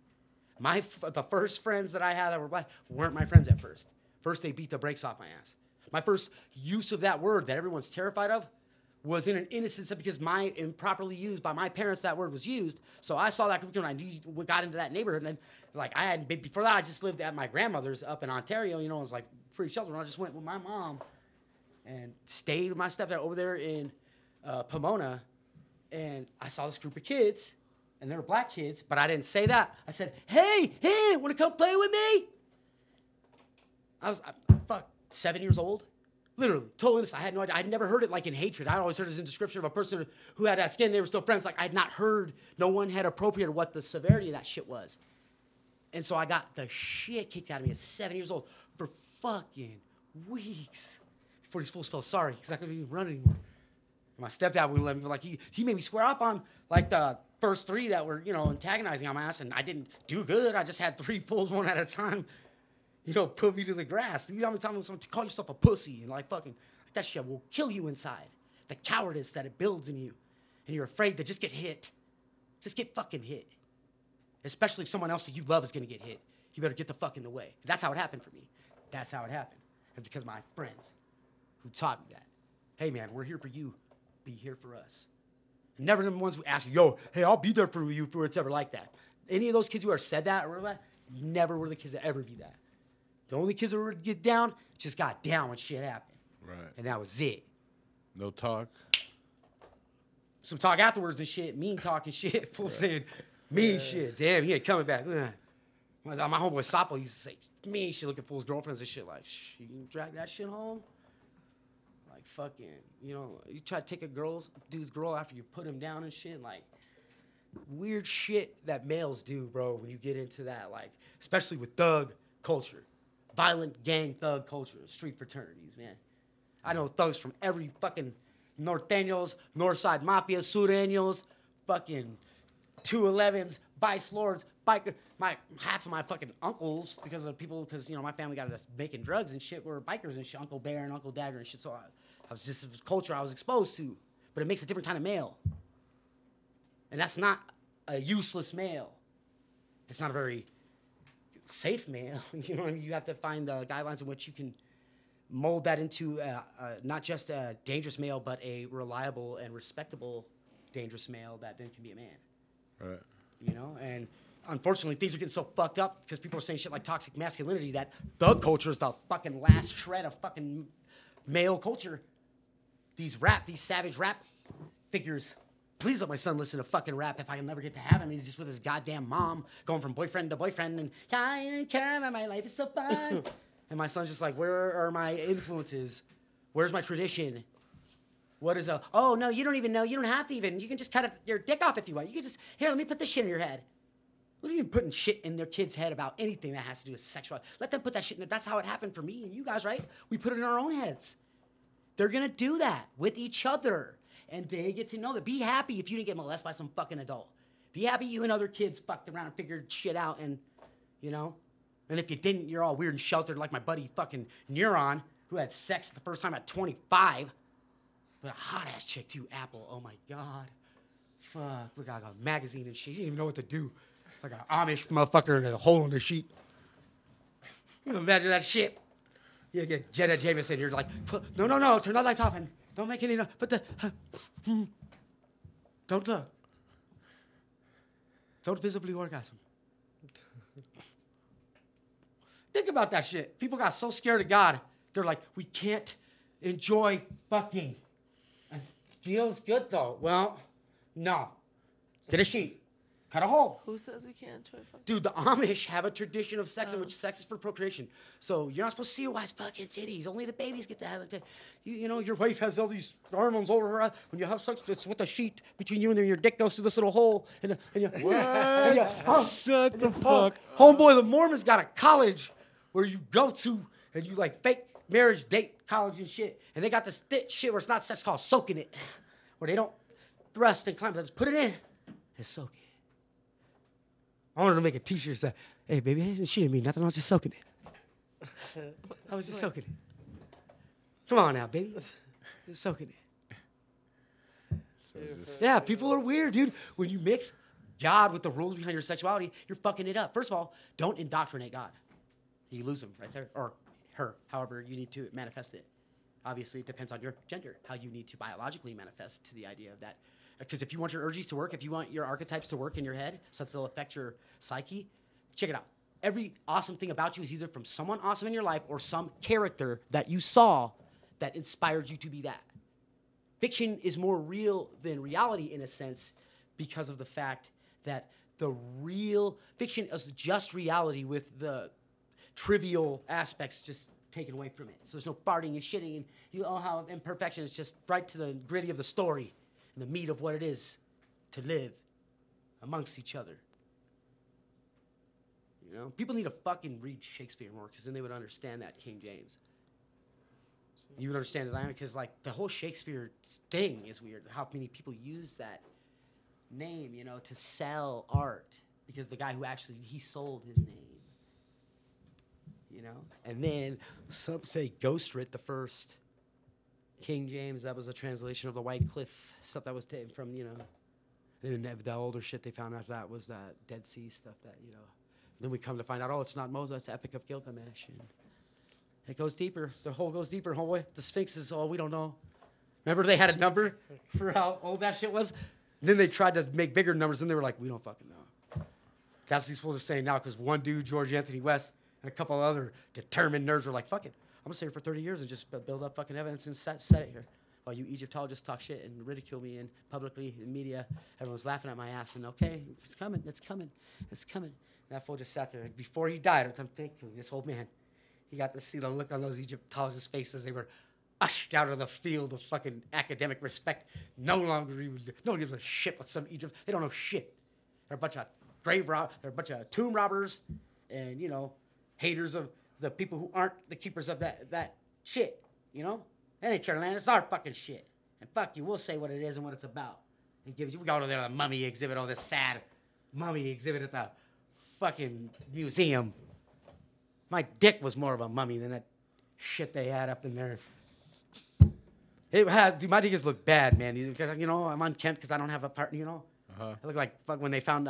The first friends that I had that were black weren't my friends at first. First they beat the brakes off my ass. My first use of that word that everyone's terrified of was in an innocence because improperly used by my parents. That word was used, so I saw that curriculum. I got into that neighborhood, and then, like I hadn't been before that. I just lived at my grandmother's up in Ontario. You know, it was like pretty sheltered. I just went with my mom and stayed with my stepdad over there in Pomona, and I saw this group of kids, and they were black kids, but I didn't say that. I said, "Hey, want to come play with me?" I was 7 years old. Literally, total innocent. I had no idea. I'd never heard it like in hatred. I always heard it as a description of a person who had that skin. They were still friends. Like, I had not heard, no one had appropriated what the severity of that shit was. And so I got the shit kicked out of me at 7 years old for fucking weeks before these fools felt sorry because I couldn't even run anymore. And my stepdad wouldn't let me. Like, he made me square up on, like, the first three that were, you know, antagonizing on my ass, and I didn't do good. I just had three fools one at a time. You know, put me to the grass. You know how many times someone call yourself a pussy and like fucking, that shit will kill you inside. The cowardice that it builds in you. And you're afraid to just get hit. Just get fucking hit. Especially if someone else that you love is gonna get hit. You better get the fuck in the way. That's how it happened for me. That's how it happened. And because of my friends who taught me that. Hey man, we're here for you. Be here for us. And never the ones who ask you, yo, hey, I'll be there for you if it's ever like that. Any of those kids who ever said that or that, never were the kids that ever be that. The only kids that were to get down just got down when shit happened. Right. And that was it. No talk. Some talk afterwards and shit, mean talk and shit. Full saying mean shit. Damn, he ain't coming back. My homeboy Sapo used to say mean shit, looking for his girlfriends and shit. Like, you can drag that shit home? Like, fucking, you know, you try to take a dude's girl after you put him down and shit. Like, weird shit that males do, bro, when you get into that. Like, especially with thug culture. Violent gang thug culture, street fraternities, man. I know thugs from every fucking Norteños, Northside Mafia, Sureños, fucking 211s, Vice Lords, biker. Half of my fucking uncles, because you know, my family got us making drugs and shit, were bikers and shit, Uncle Bear and Uncle Dagger and shit. So I was just a culture I was exposed to, but it makes a different kind of male. And that's not a useless male. It's not a very safe male, you know, and you have to find the guidelines in which you can mold that into not just a dangerous male, but a reliable and respectable dangerous male that then can be a man. Right. You know, and unfortunately things are getting so fucked up because people are saying shit like toxic masculinity that thug culture is the fucking last shred of fucking male culture. These savage rap figures. Please let my son listen to fucking rap if I can never get to have him. He's just with his goddamn mom, going from boyfriend to boyfriend, and I don't care about my life is so fun. And my son's just like, where are my influences? Where's my tradition? What is oh, no, you don't even know. You don't have to even. You can just cut your dick off if you want. You can just, here, let me put this shit in your head. What are you putting shit in their kid's head about anything that has to do with sexuality? Let them put that shit in there. That's how it happened for me and you guys, right? We put it in our own heads. they're going to do that with each other. And they get to know that. Be happy if you didn't get molested by some fucking adult. Be happy you and other kids fucked around and figured shit out and, you know. And if you didn't, you're all weird and sheltered like my buddy fucking Neuron, who had sex the first time at 25. With a hot-ass chick, too, Apple. Oh, my God. Fuck. Look, I got a magazine and shit. You didn't even know what to do. It's like an Amish motherfucker in a hole in the sheet. You can imagine that shit. You get Jenna Jameson here, like, no, turn the lights off and don't make any noise. But don't look. Don't visibly orgasm. Think about that shit. People got so scared of God, they're like, we can't enjoy fucking. It feels good, though. Well, no. Get a sheet. Cut a hole. Who says we can't enjoy fucking? Dude, the Amish have a tradition of sex in which sex is for procreation. So you're not supposed to see your wife's fucking titties. Only the babies get to have it. You know, your wife has all these hormones over her. When you have sex, it's with a sheet between you and your dick goes through this little hole. And you, Shut the fuck. Homeboy, the Mormons got a college where you go to and you like fake marriage, date, college and shit. And they got this thick shit where it's not sex called soaking it. Where they don't thrust and climb. They just put it in and soak it. I wanted to make a t-shirt that said, hey, baby, she didn't mean nothing. I was just soaking it. I was just soaking it. Come on now, baby. Just soaking it. Yeah, people are weird, dude. When you mix God with the rules behind your sexuality, you're fucking it up. First of all, don't indoctrinate God. You lose him right there. Or her, however you need to manifest it. Obviously, it depends on your gender, how you need to biologically manifest to the idea of that. Because if you want your urges to work, if you want your archetypes to work in your head so that they'll affect your psyche, check it out. Every awesome thing about you is either from someone awesome in your life or some character that you saw that inspired you to be that. Fiction is more real than reality in a sense because of the fact that the real fiction is just reality with the trivial aspects just taken away from it. So there's no farting and shitting and you all have imperfection. It's just right to the gritty of the story. And the meat of what it is to live amongst each other. You know? People need to fucking read Shakespeare more because then they would understand that King James. You would understand it because like the whole Shakespeare thing is weird. How many people use that name, you know, to sell art because the guy who actually, he sold his name. You know? And then some say Ghost writ the first King James, that was a translation of the White Cliff stuff that was taken from, you know, and the older shit they found after that was that Dead Sea stuff that, you know. Then we come to find out, oh, it's not Moses, it's Epic of Gilgamesh. And it goes deeper. The whole goes deeper, homeboy. The Sphinx is all we don't know. Remember they had a number for how old that shit was? And then they tried to make bigger numbers, and they were like, we don't fucking know. That's what these fools are saying now, because one dude, George Anthony West, and a couple other determined nerds were like, fuck it. I'm going to stay here for 30 years and just build up fucking evidence and set it here. While you Egyptologists talk shit and ridicule me and publicly in media, everyone's laughing at my ass. And okay, it's coming. And that fool just sat there. Before he died, I'm thankful, this old man, he got to see the look on those Egyptologists' faces. They were ushered out of the field of fucking academic respect. No one gives a shit what some Egypt. They don't know shit. They're a bunch of they're a bunch of tomb robbers and, you know, haters of the people who aren't the keepers of that shit, you know? That ain't your land, it's our fucking shit. And fuck you, we'll say what it is and what it's about. And we go to the mummy exhibit, all this sad mummy exhibit at the fucking museum. My dick was more of a mummy than that shit they had up in there. Dude, my dick look bad, man. Because, you know, I'm unkempt because I don't have a partner, you know? I look like fuck when they found,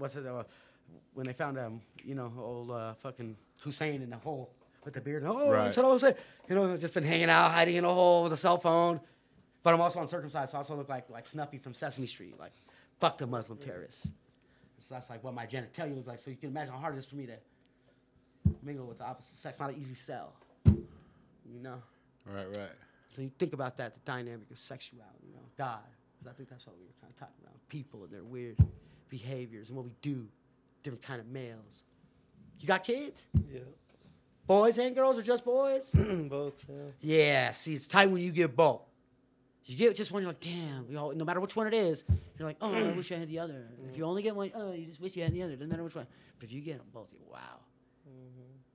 you know, old fucking Hussein in the hole with the beard. Oh, right. So Hussein. You know, just been hanging out, hiding in a hole with a cell phone. But I'm also uncircumcised, so I also look like Snuffy from Sesame Street. Like, fuck the Muslim terrorists. So that's like what my genitalia look like. So you can imagine how hard it is for me to mingle with the opposite sex. Not an easy sell. You know? Right. So you think about that, the dynamic of sexuality, you know, God. I think that's what we were kind of talking about. People and their weird behaviors and what we do. Different kind of males. You got kids? Yeah. Boys and girls or just boys? Both, yeah. Yeah, see, it's tight when you get both. You get just one, you're like, damn. No matter which one it is, you're like, oh, I wish I had the other. If you only get one, oh, you just wish you had the other. Doesn't matter which one. But if you get them both, you're wow.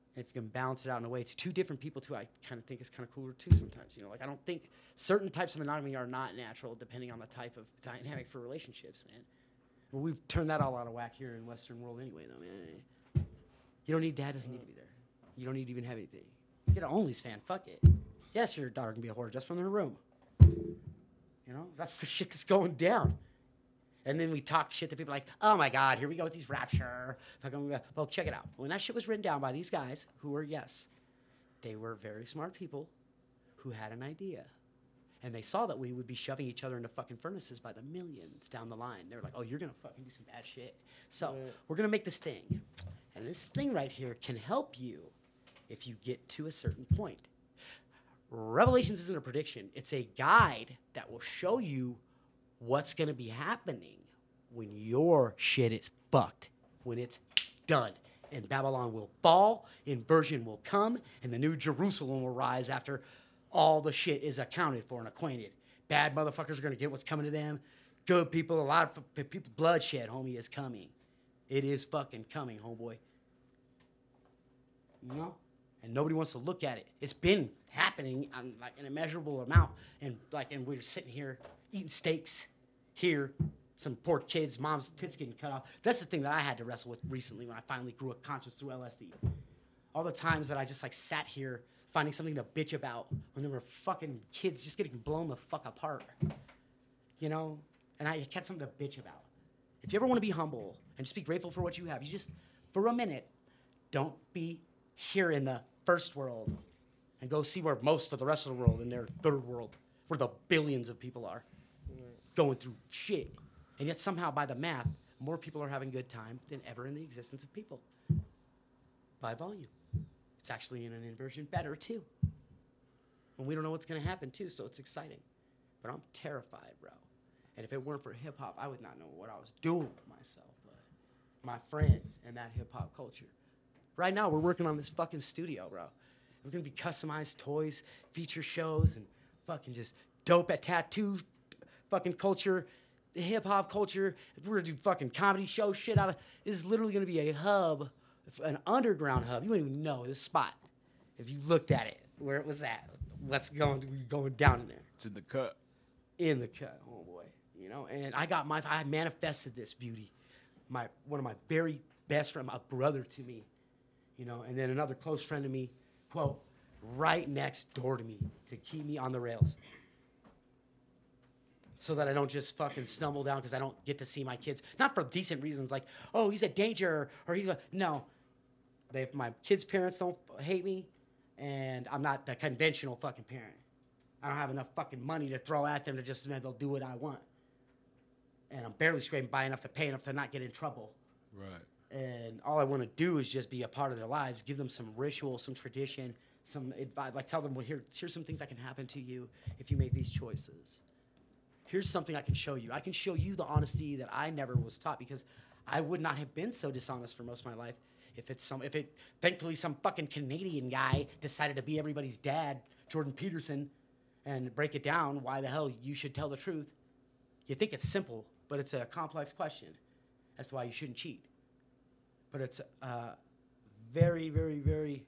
And if you can balance it out in a way, it's two different people too. I kind of think it's kind of cooler too sometimes. You know, like I don't think certain types of monogamy are not natural depending on the type of dynamic for relationships, man. Well, we've turned that all out of whack here in Western world anyway, though, man. You don't need dad doesn't need to be there. You don't need to even have anything. Get an Only's fan, fuck it. Yes, your daughter can be a whore just from her room. You know, that's the shit that's going down. And then we talk shit to people like, oh my God, here we go with these rapture. Well, check it out. When that shit was written down by these guys who were, yes, they were very smart people who had an idea. And they saw that we would be shoving each other into fucking furnaces by the millions down the line. They were like, oh, you're going to fucking do some bad shit. So we're going to make this thing. And this thing right here can help you if you get to a certain point. Revelations isn't a prediction. It's a guide that will show you what's going to be happening when your shit is fucked, when it's done. And Babylon will fall, inversion will come, and the new Jerusalem will rise after all the shit is accounted for and acquainted. Bad motherfuckers are going to get what's coming to them. Good people, a lot of people, bloodshed, homie, is coming. It is fucking coming, homeboy. You know? And nobody wants to look at it. It's been happening on like an immeasurable amount. And we're sitting here eating steaks here. Some poor kids, mom's tits getting cut off. That's the thing that I had to wrestle with recently when I finally grew a conscience through LSD. All the times that I just like sat here finding something to bitch about when there were fucking kids just getting blown the fuck apart. You know? And I had something to bitch about. If you ever want to be humble and just be grateful for what you have, you just, for a minute, don't be here in the first world and go see where most of the rest of the world in their third world, where the billions of people are going through shit. And yet somehow by the math, more people are having a good time than ever in the existence of people. By volume. It's actually in an inversion better too. And we don't know what's gonna happen too, so it's exciting. But I'm terrified, bro. And if it weren't for hip hop, I would not know what I was doing with myself, but my friends and that hip hop culture. Right now, we're working on this fucking studio, bro. We're gonna be customized toys, feature shows, and fucking just dope at tattoo fucking culture, hip hop culture. We're gonna do fucking comedy show shit out of. This is literally gonna be a hub, an underground hub. You wouldn't even know this spot if you looked at it, where it was at. What's going down in there? It's in the cut. In the cut, oh boy. You know, and I manifested this beauty. One of my very best friend, my brother to me. You know, and then another close friend of me, quote, right next door to me to keep me on the rails. So that I don't just fucking stumble down because I don't get to see my kids. Not for decent reasons like, oh, he's a danger or he's a, no. My kids' parents don't hate me and I'm not the conventional fucking parent. I don't have enough fucking money to throw at them to just, they'll do what I want. And I'm barely scraping by enough to pay enough to not get in trouble. Right. And all I want to do is just be a part of their lives, give them some ritual, some tradition, some advice. Like tell them, well, here's some things that can happen to you if you make these choices. Here's something I can show you. I can show you the honesty that I never was taught because I would not have been so dishonest for most of my life if thankfully some fucking Canadian guy decided to be everybody's dad, Jordan Peterson, and break it down why the hell you should tell the truth. You think it's simple, but it's a complex question as to why you shouldn't cheat. But it's a very, very, very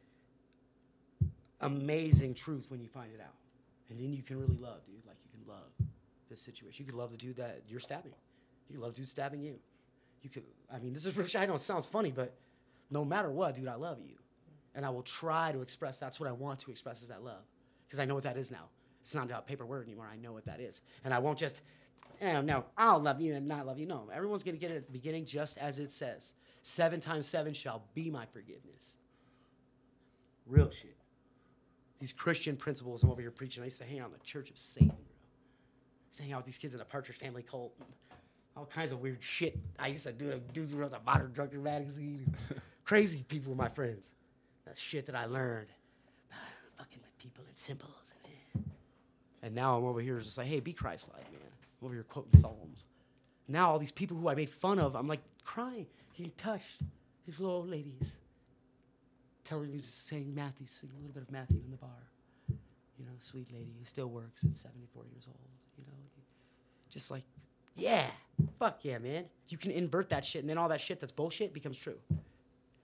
amazing truth when you find it out. And then you can really love, dude. Like, you can love this situation. You can love the dude that you're stabbing. You can love the dude stabbing you. This is, I know it sounds funny, but no matter what, dude, I love you. And I will try to express, that's what I want to express is that love. Because I know what that is now. It's not about paper word anymore. I know what that is. And I won't just, no, I'll love you and not love you. No, everyone's going to get it at the beginning just as it says. 7 times 7 shall be my forgiveness. Real shit. These Christian principles I'm over here preaching. I used to hang out in the Church of Satan, bro. I used to hang out with these kids in a Partridge Family cult. All kinds of weird shit. I used to do dudes who wrote the Modern Drunkard magazine. Crazy people were my friends. That shit that I learned. Fucking with people and symbols. And now I'm over here just like, hey, be Christ-like, man. I'm over here quoting Psalms. Now all these people who I made fun of, I'm like crying, getting touched. These little old ladies telling me, saying Matthew, sing a little bit of Matthew in the bar. You know, sweet lady who still works at 74 years old. You know, just like, yeah, fuck yeah, man. You can invert that shit, and then all that shit that's bullshit becomes true.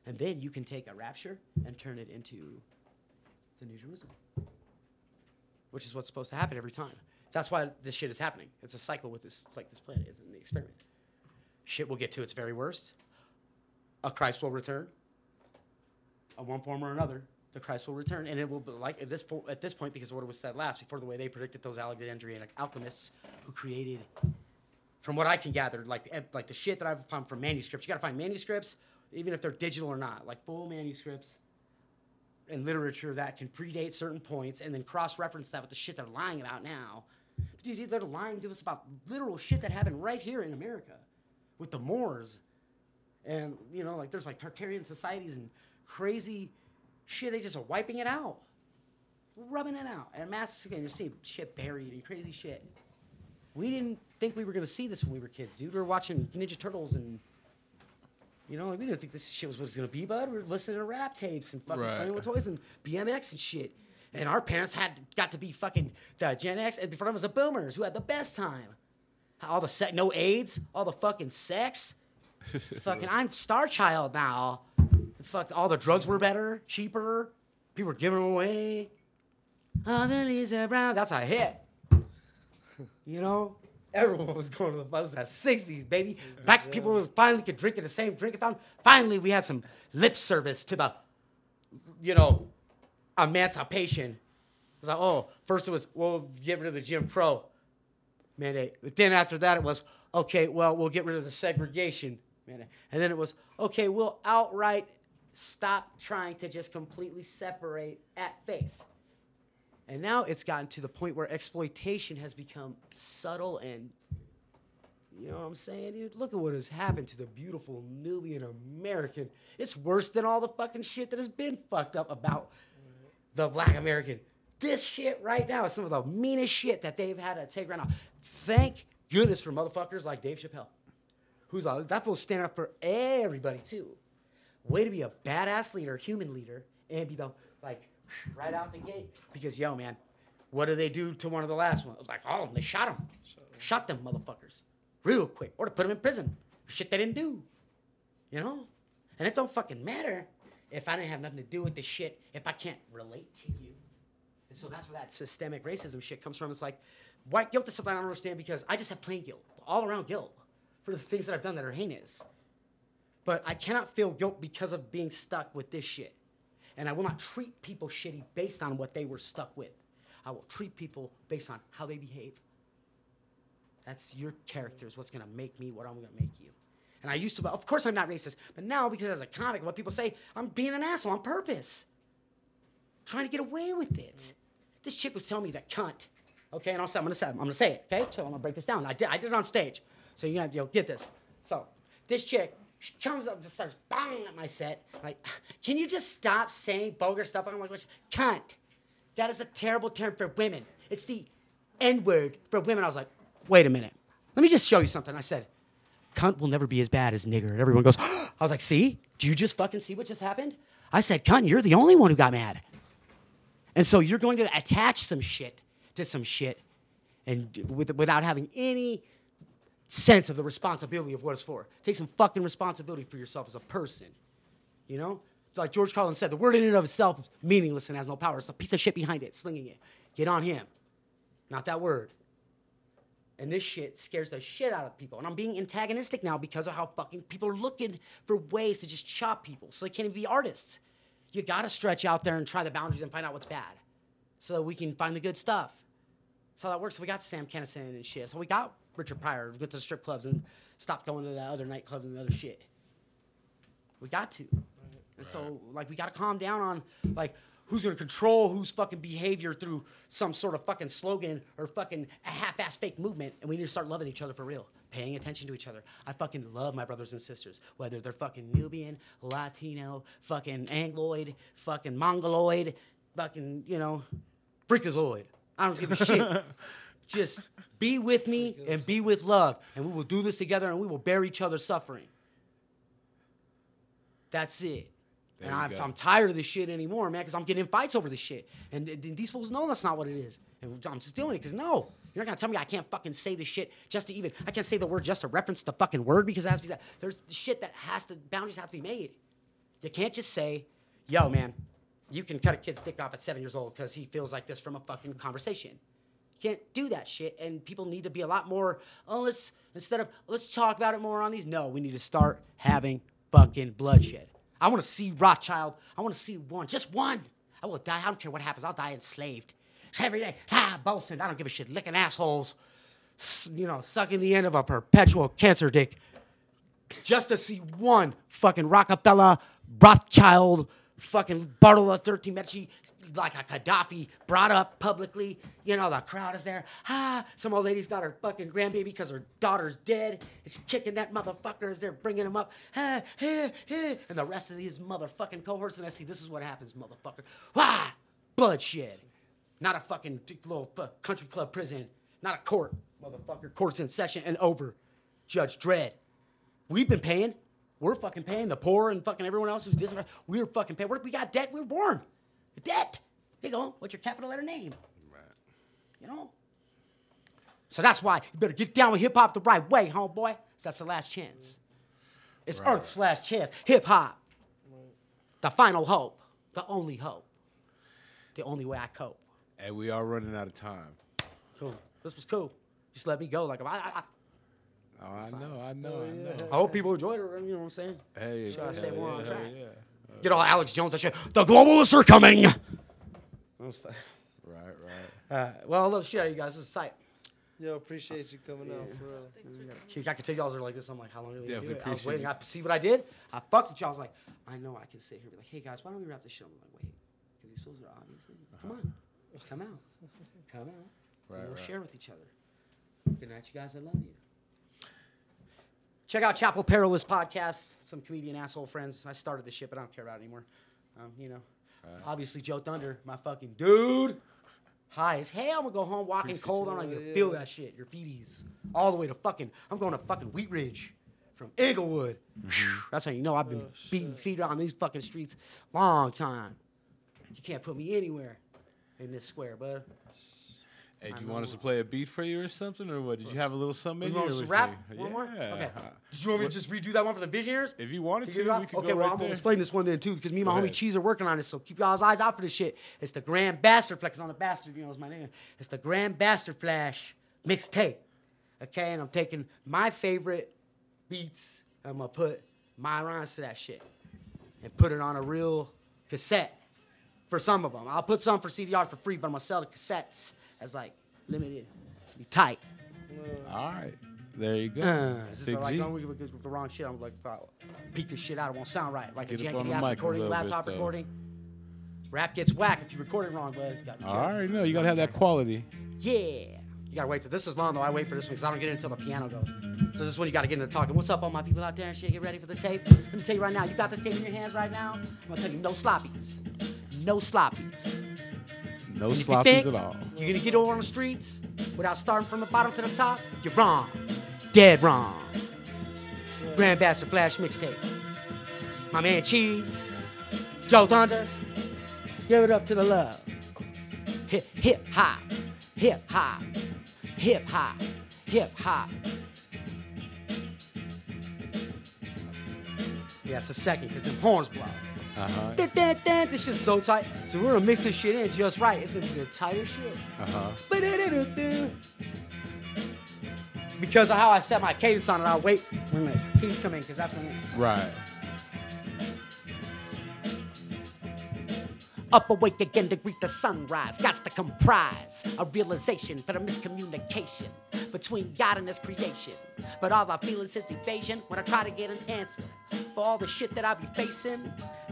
And then you can take a rapture and turn it into the New Jerusalem, which is what's supposed to happen every time. That's why this shit is happening. It's a cycle with this planet. It's an experiment. Shit will get to its very worst. A Christ will return. In one form or another, the Christ will return, and it will be like at this point, because of what was said last, before the way they predicted those Alexandrian alchemists who created, from what I can gather, like the shit that I've found from manuscripts. You got to find manuscripts, even if they're digital or not, like full manuscripts and literature that can predate certain points, and then cross-reference that with the shit they're lying about now. Dude, they're lying to us about literal shit that happened right here in America with the Moors. And, like there's like Tartarian societies and crazy shit. They just are wiping it out, rubbing it out. And masks again, you see shit buried and crazy shit. We didn't think we were going to see this when we were kids, dude. We were watching Ninja Turtles and, we didn't think this shit was what it was going to be, bud. We were listening to rap tapes and fucking playing with toys and BMX and shit. And our parents got to be fucking the Gen X, and before them was the boomers who had the best time. All the no AIDS, all the fucking sex. Fucking, I'm Star Child now. Fuck, all the drugs were better, cheaper. People were giving them away. All the leaves are brown. That's a hit. Everyone was going to the bus. That 60s, baby. Back people was finally could drink at the same drinking fountain. Finally, we had some lip service to the, emancipation. It was like, first it was, we'll get rid of the Jim Crow mandate. But then after that, it was, okay, well, we'll get rid of the segregation mandate. And then it was, okay, we'll outright stop trying to just completely separate at face. And now it's gotten to the point where exploitation has become subtle and, you know what I'm saying, dude? Look at what has happened to the beautiful Nubian American. It's worse than all the fucking shit that has been fucked up about the Black American. This shit right now is some of the meanest shit that they've had to take right now. Thank goodness for motherfuckers like Dave Chappelle, that fool's standing up for everybody too. Way to be a badass leader, human leader, and be right out the gate. Because, man, what did they do to one of the last ones? It was like, they shot him. Shot them motherfuckers real quick. Or to put them in prison. Shit they didn't do. And it don't fucking matter if I didn't have nothing to do with this shit, if I can't relate to you. And so that's where that systemic racism shit comes from. It's like, white guilt is something I don't understand because I just have plain guilt, all around guilt for the things that I've done that are heinous. But I cannot feel guilt because of being stuck with this shit. And I will not treat people shitty based on what they were stuck with. I will treat people based on how they behave. That's your character is what's going to make me what I'm going to make you. And I used to, of course I'm not racist, but now because as a comic, what people say, I'm being an asshole on purpose. Trying to get away with it. This chick was telling me that cunt. Okay, and I'm going to say it, okay? So I'm going to break this down. I did it on stage. So you have to get this. So this chick, she comes up and just starts banging at my set. Like, can you just stop saying vulgar stuff? I'm like, cunt. That is a terrible term for women. It's the N-word for women. I was like, wait a minute. Let me just show you something. I said, cunt will never be as bad as nigger. And everyone goes, I was like, see? Do you just fucking see what just happened? I said, cunt, you're the only one who got mad. And so you're going to attach some shit to some shit and without having any sense of the responsibility of what it's for. Take some fucking responsibility for yourself as a person. Like George Carlin said, the word in and of itself is meaningless and has no power. It's a piece of shit behind it, slinging it. Get on him. Not that word. And this shit scares the shit out of people. And I'm being antagonistic now because of how fucking people are looking for ways to just chop people so they can't even be artists. You gotta stretch out there and try the boundaries and find out what's bad so that we can find the good stuff. That's how that works. So we got Sam Kinison and shit. So we got Richard Pryor. We went to the strip clubs and stopped going to that other nightclub and the other shit. We got to. And so, we got to calm down on, who's going to control whose fucking behavior through some sort of fucking slogan or fucking a half-ass fake movement. And we need to start loving each other for real, paying attention to each other. I fucking love my brothers and sisters, whether they're fucking Nubian, Latino, fucking Angloid, fucking Mongoloid, fucking, Freakazoid. I don't give a shit. Just be with me and be with love. And we will do this together and we will bear each other's suffering. That's it. And I'm tired of this shit anymore, man, because I'm getting in fights over this shit. And these fools know that's not what it is. And I'm just doing it because, no, you're not going to tell me I can't fucking say this shit just to even, I can't say the word just to reference the fucking word because it has to be that. There's shit that boundaries have to be made. You can't just say, yo, man, you can cut a kid's dick off at 7 years old because he feels like this from a fucking conversation. You can't do that shit, and people need to be a lot more, let's talk about it more on these. No, we need to start having fucking bloodshed. I want to see Rothschild. I want to see one, just one. I will die. I don't care what happens. I'll die enslaved. Every day, boasting. I don't give a shit. Licking assholes, sucking the end of a perpetual cancer dick. Just to see one fucking Rockefeller, Rothschild, fucking Bartolo 13 Medici, like a Gaddafi, brought up publicly. The crowd is there. Some old lady's got her fucking grandbaby because her daughter's dead. And she's kicking that motherfucker as they're bringing him up. And the rest of these motherfucking cohorts, and I see this is what happens, motherfucker. Bloodshed. Not a fucking little country club prison. Not a court, motherfucker. Court's in session and over. Judge Dredd. We've been paying. We're fucking paying. The poor and fucking everyone else who's distant. We're fucking paying. We got debt. We were born. Debt. Here you go. What's your capital letter name? Right. So that's why you better get down with hip-hop the right way, homeboy. So that's the last chance. It's Right. Earth's last chance. Hip-hop. The final hope. The only hope. The only way I cope. And we are running out of time. Cool. This was cool. Just let me go. Like, Oh, I know. I hope people enjoyed it. You know what I'm saying? Hey, Should I say more on track? Yeah. Get all Alex Jones that shit. The globalists are coming. That was fun. Right. Well, I love the shit out of you guys. This is sight. Yo, appreciate you coming out, for real. Thanks for coming. I can tell y'all are like this. I'm like, how long are we going to do Definitely it? I was appreciate waiting. it. I see what I did. I fucked with y'all. I was like, I know I can sit here and be like, hey, guys, why don't we wrap this shit up? I'm like, wait. Because these fools are obviously. Come on. Come out. Come out. Right, We'll right. share with each other. Good night, you guys. I love you. Check out Chapel Perilous Podcast. Some comedian asshole friends. I started this shit, but I don't care about it anymore. Obviously Joe Thunder, my fucking dude. High as hell. I'm gonna go home walking cold. I don't even feel that shit. Your feeties. All the way to fucking, I'm going to fucking Wheat Ridge from Inglewood. That's how you know I've been beating feet on these fucking streets long time. You can't put me anywhere in this square, bud. Hey, do you want us to play a beat for you or something, or what? Did you have a little something? You want us to rap one more? Yeah. Okay. Did you want me to just redo that one for the Visionaries? If you wanted Figure to, it out? we could Okay, go well, right I'm going to there. explain this one then, too, because me and my Go homie ahead. Cheese are working on this, so keep y'all's eyes out for this shit. It's the Grand Bastard Flash. On the Bastard, is my name. It's the Grand Bastard Flash mixtape. Okay, and I'm taking my favorite beats, I'm going to put my rhymes to that shit and put it on a real cassette for some of them. I'll put some for CDR for free, but I'm going to sell the cassettes as, like, limited. To be tight. All right. There you go. This is Big like G. going with the wrong shit. I'm like, if I peek this shit out, it won't sound right. Like Get a up on janky the ass mic a recording, little bit, laptop though. recording. Rap gets whack if you record it wrong, bud. You gotta be All careful. right, no, you gotta have that quality. Yeah. You gotta wait till this is long though. I wait for this one because I don't get it until the piano goes. So this is when you gotta get into talking. What's up, all my people out there and shit? Get ready for the tape. Let me tell you right now. You got this tape in your hands right now. I'm gonna tell you, no sloppies. No sloppies. No And if you sloppies think at all. you're gonna get over on the streets without starting from the bottom to the top, you're wrong. Dead wrong. Grand Bastard Flash mixtape. My man Cheese, Joe Thunder, give it up to the love. Hip hop, hip hop, hip hop, hip hop. Yeah, it's a second because them horns blow. Uh-huh. This shit's so tight. So we're gonna mix this shit in just right. It's gonna be the tightest shit. Uh-huh. Because of how I set my cadence on it, I'll wait when the keys come in, because that's when Right. up awake again to greet the sunrise. Gots to comprise a realization for the miscommunication between God and his creation. But all I feel is his evasion when I try to get an answer for all the shit that I be facing.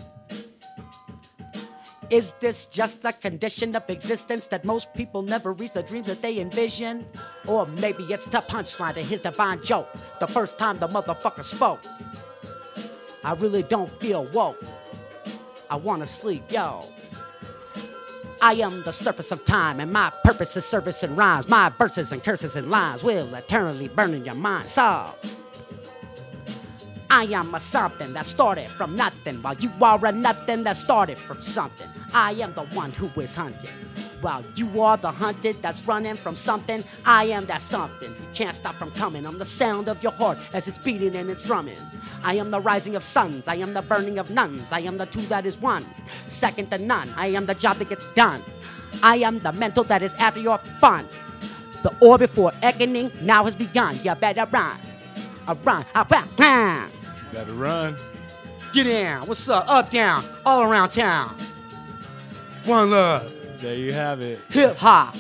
Is this just a condition of existence that most people never reach the dreams that they envision? Or maybe it's the punchline to his divine joke the first time the motherfucker spoke. I really don't feel woke. I wanna sleep, yo. I am the surface of time, and my purpose is service and rhymes. My verses and curses and lines will eternally burn in your mind. So I am a something that started from nothing, while you are a nothing that started from something. I am the one who is hunted, while you are the hunted that's running from something. I am that something, you can't stop from coming. I'm the sound of your heart as it's beating and it's drumming. I am the rising of suns, I am the burning of nuns. I am the two that is one, second to none. I am the job that gets done. I am the mental that is after your fun. The orbit for reckoning now has begun. You better run. Run. Better run. Get down. What's up, down, all around town. One love. There you have it. Hip hop.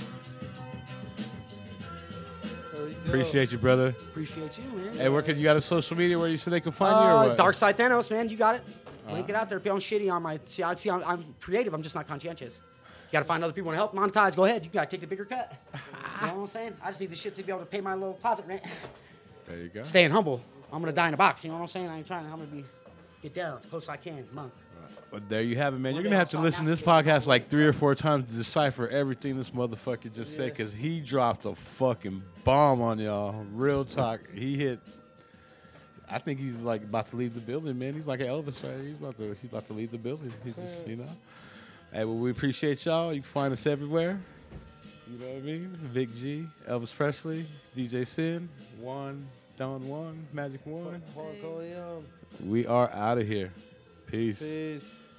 There we go. Appreciate you, brother. Appreciate you, man. Hey, where could you got a social media where you so they can find you or what? Dark Side Thanos, man. You got it. Link it out there. I'm shitty on my. See, I'm creative. I'm just not conscientious. You gotta find other people to help monetize. Go ahead. You gotta take the bigger cut. You know what I'm saying? I just need the shit to be able to pay my little closet rent. There you go. Staying humble. I'm gonna die in a box. You know what I'm saying? I ain't trying. I'm gonna get down as close as I can, monk. But there you have it, man. One You're day gonna I'll have to start listen to this masticating podcast like 3 or 4 times to decipher everything this motherfucker just said, because he dropped a fucking bomb on y'all. Real talk. He hit. I think he's like about to leave the building, man. He's like an Elvis, right? He's about to leave the building. He's just, you know. Hey, well, we appreciate y'all. You can find us everywhere. You know what I mean? Vic G, Elvis Presley, DJ Sin, Don Juan, Magic One. Juan Corleone. We are out of here. Peace. Peace.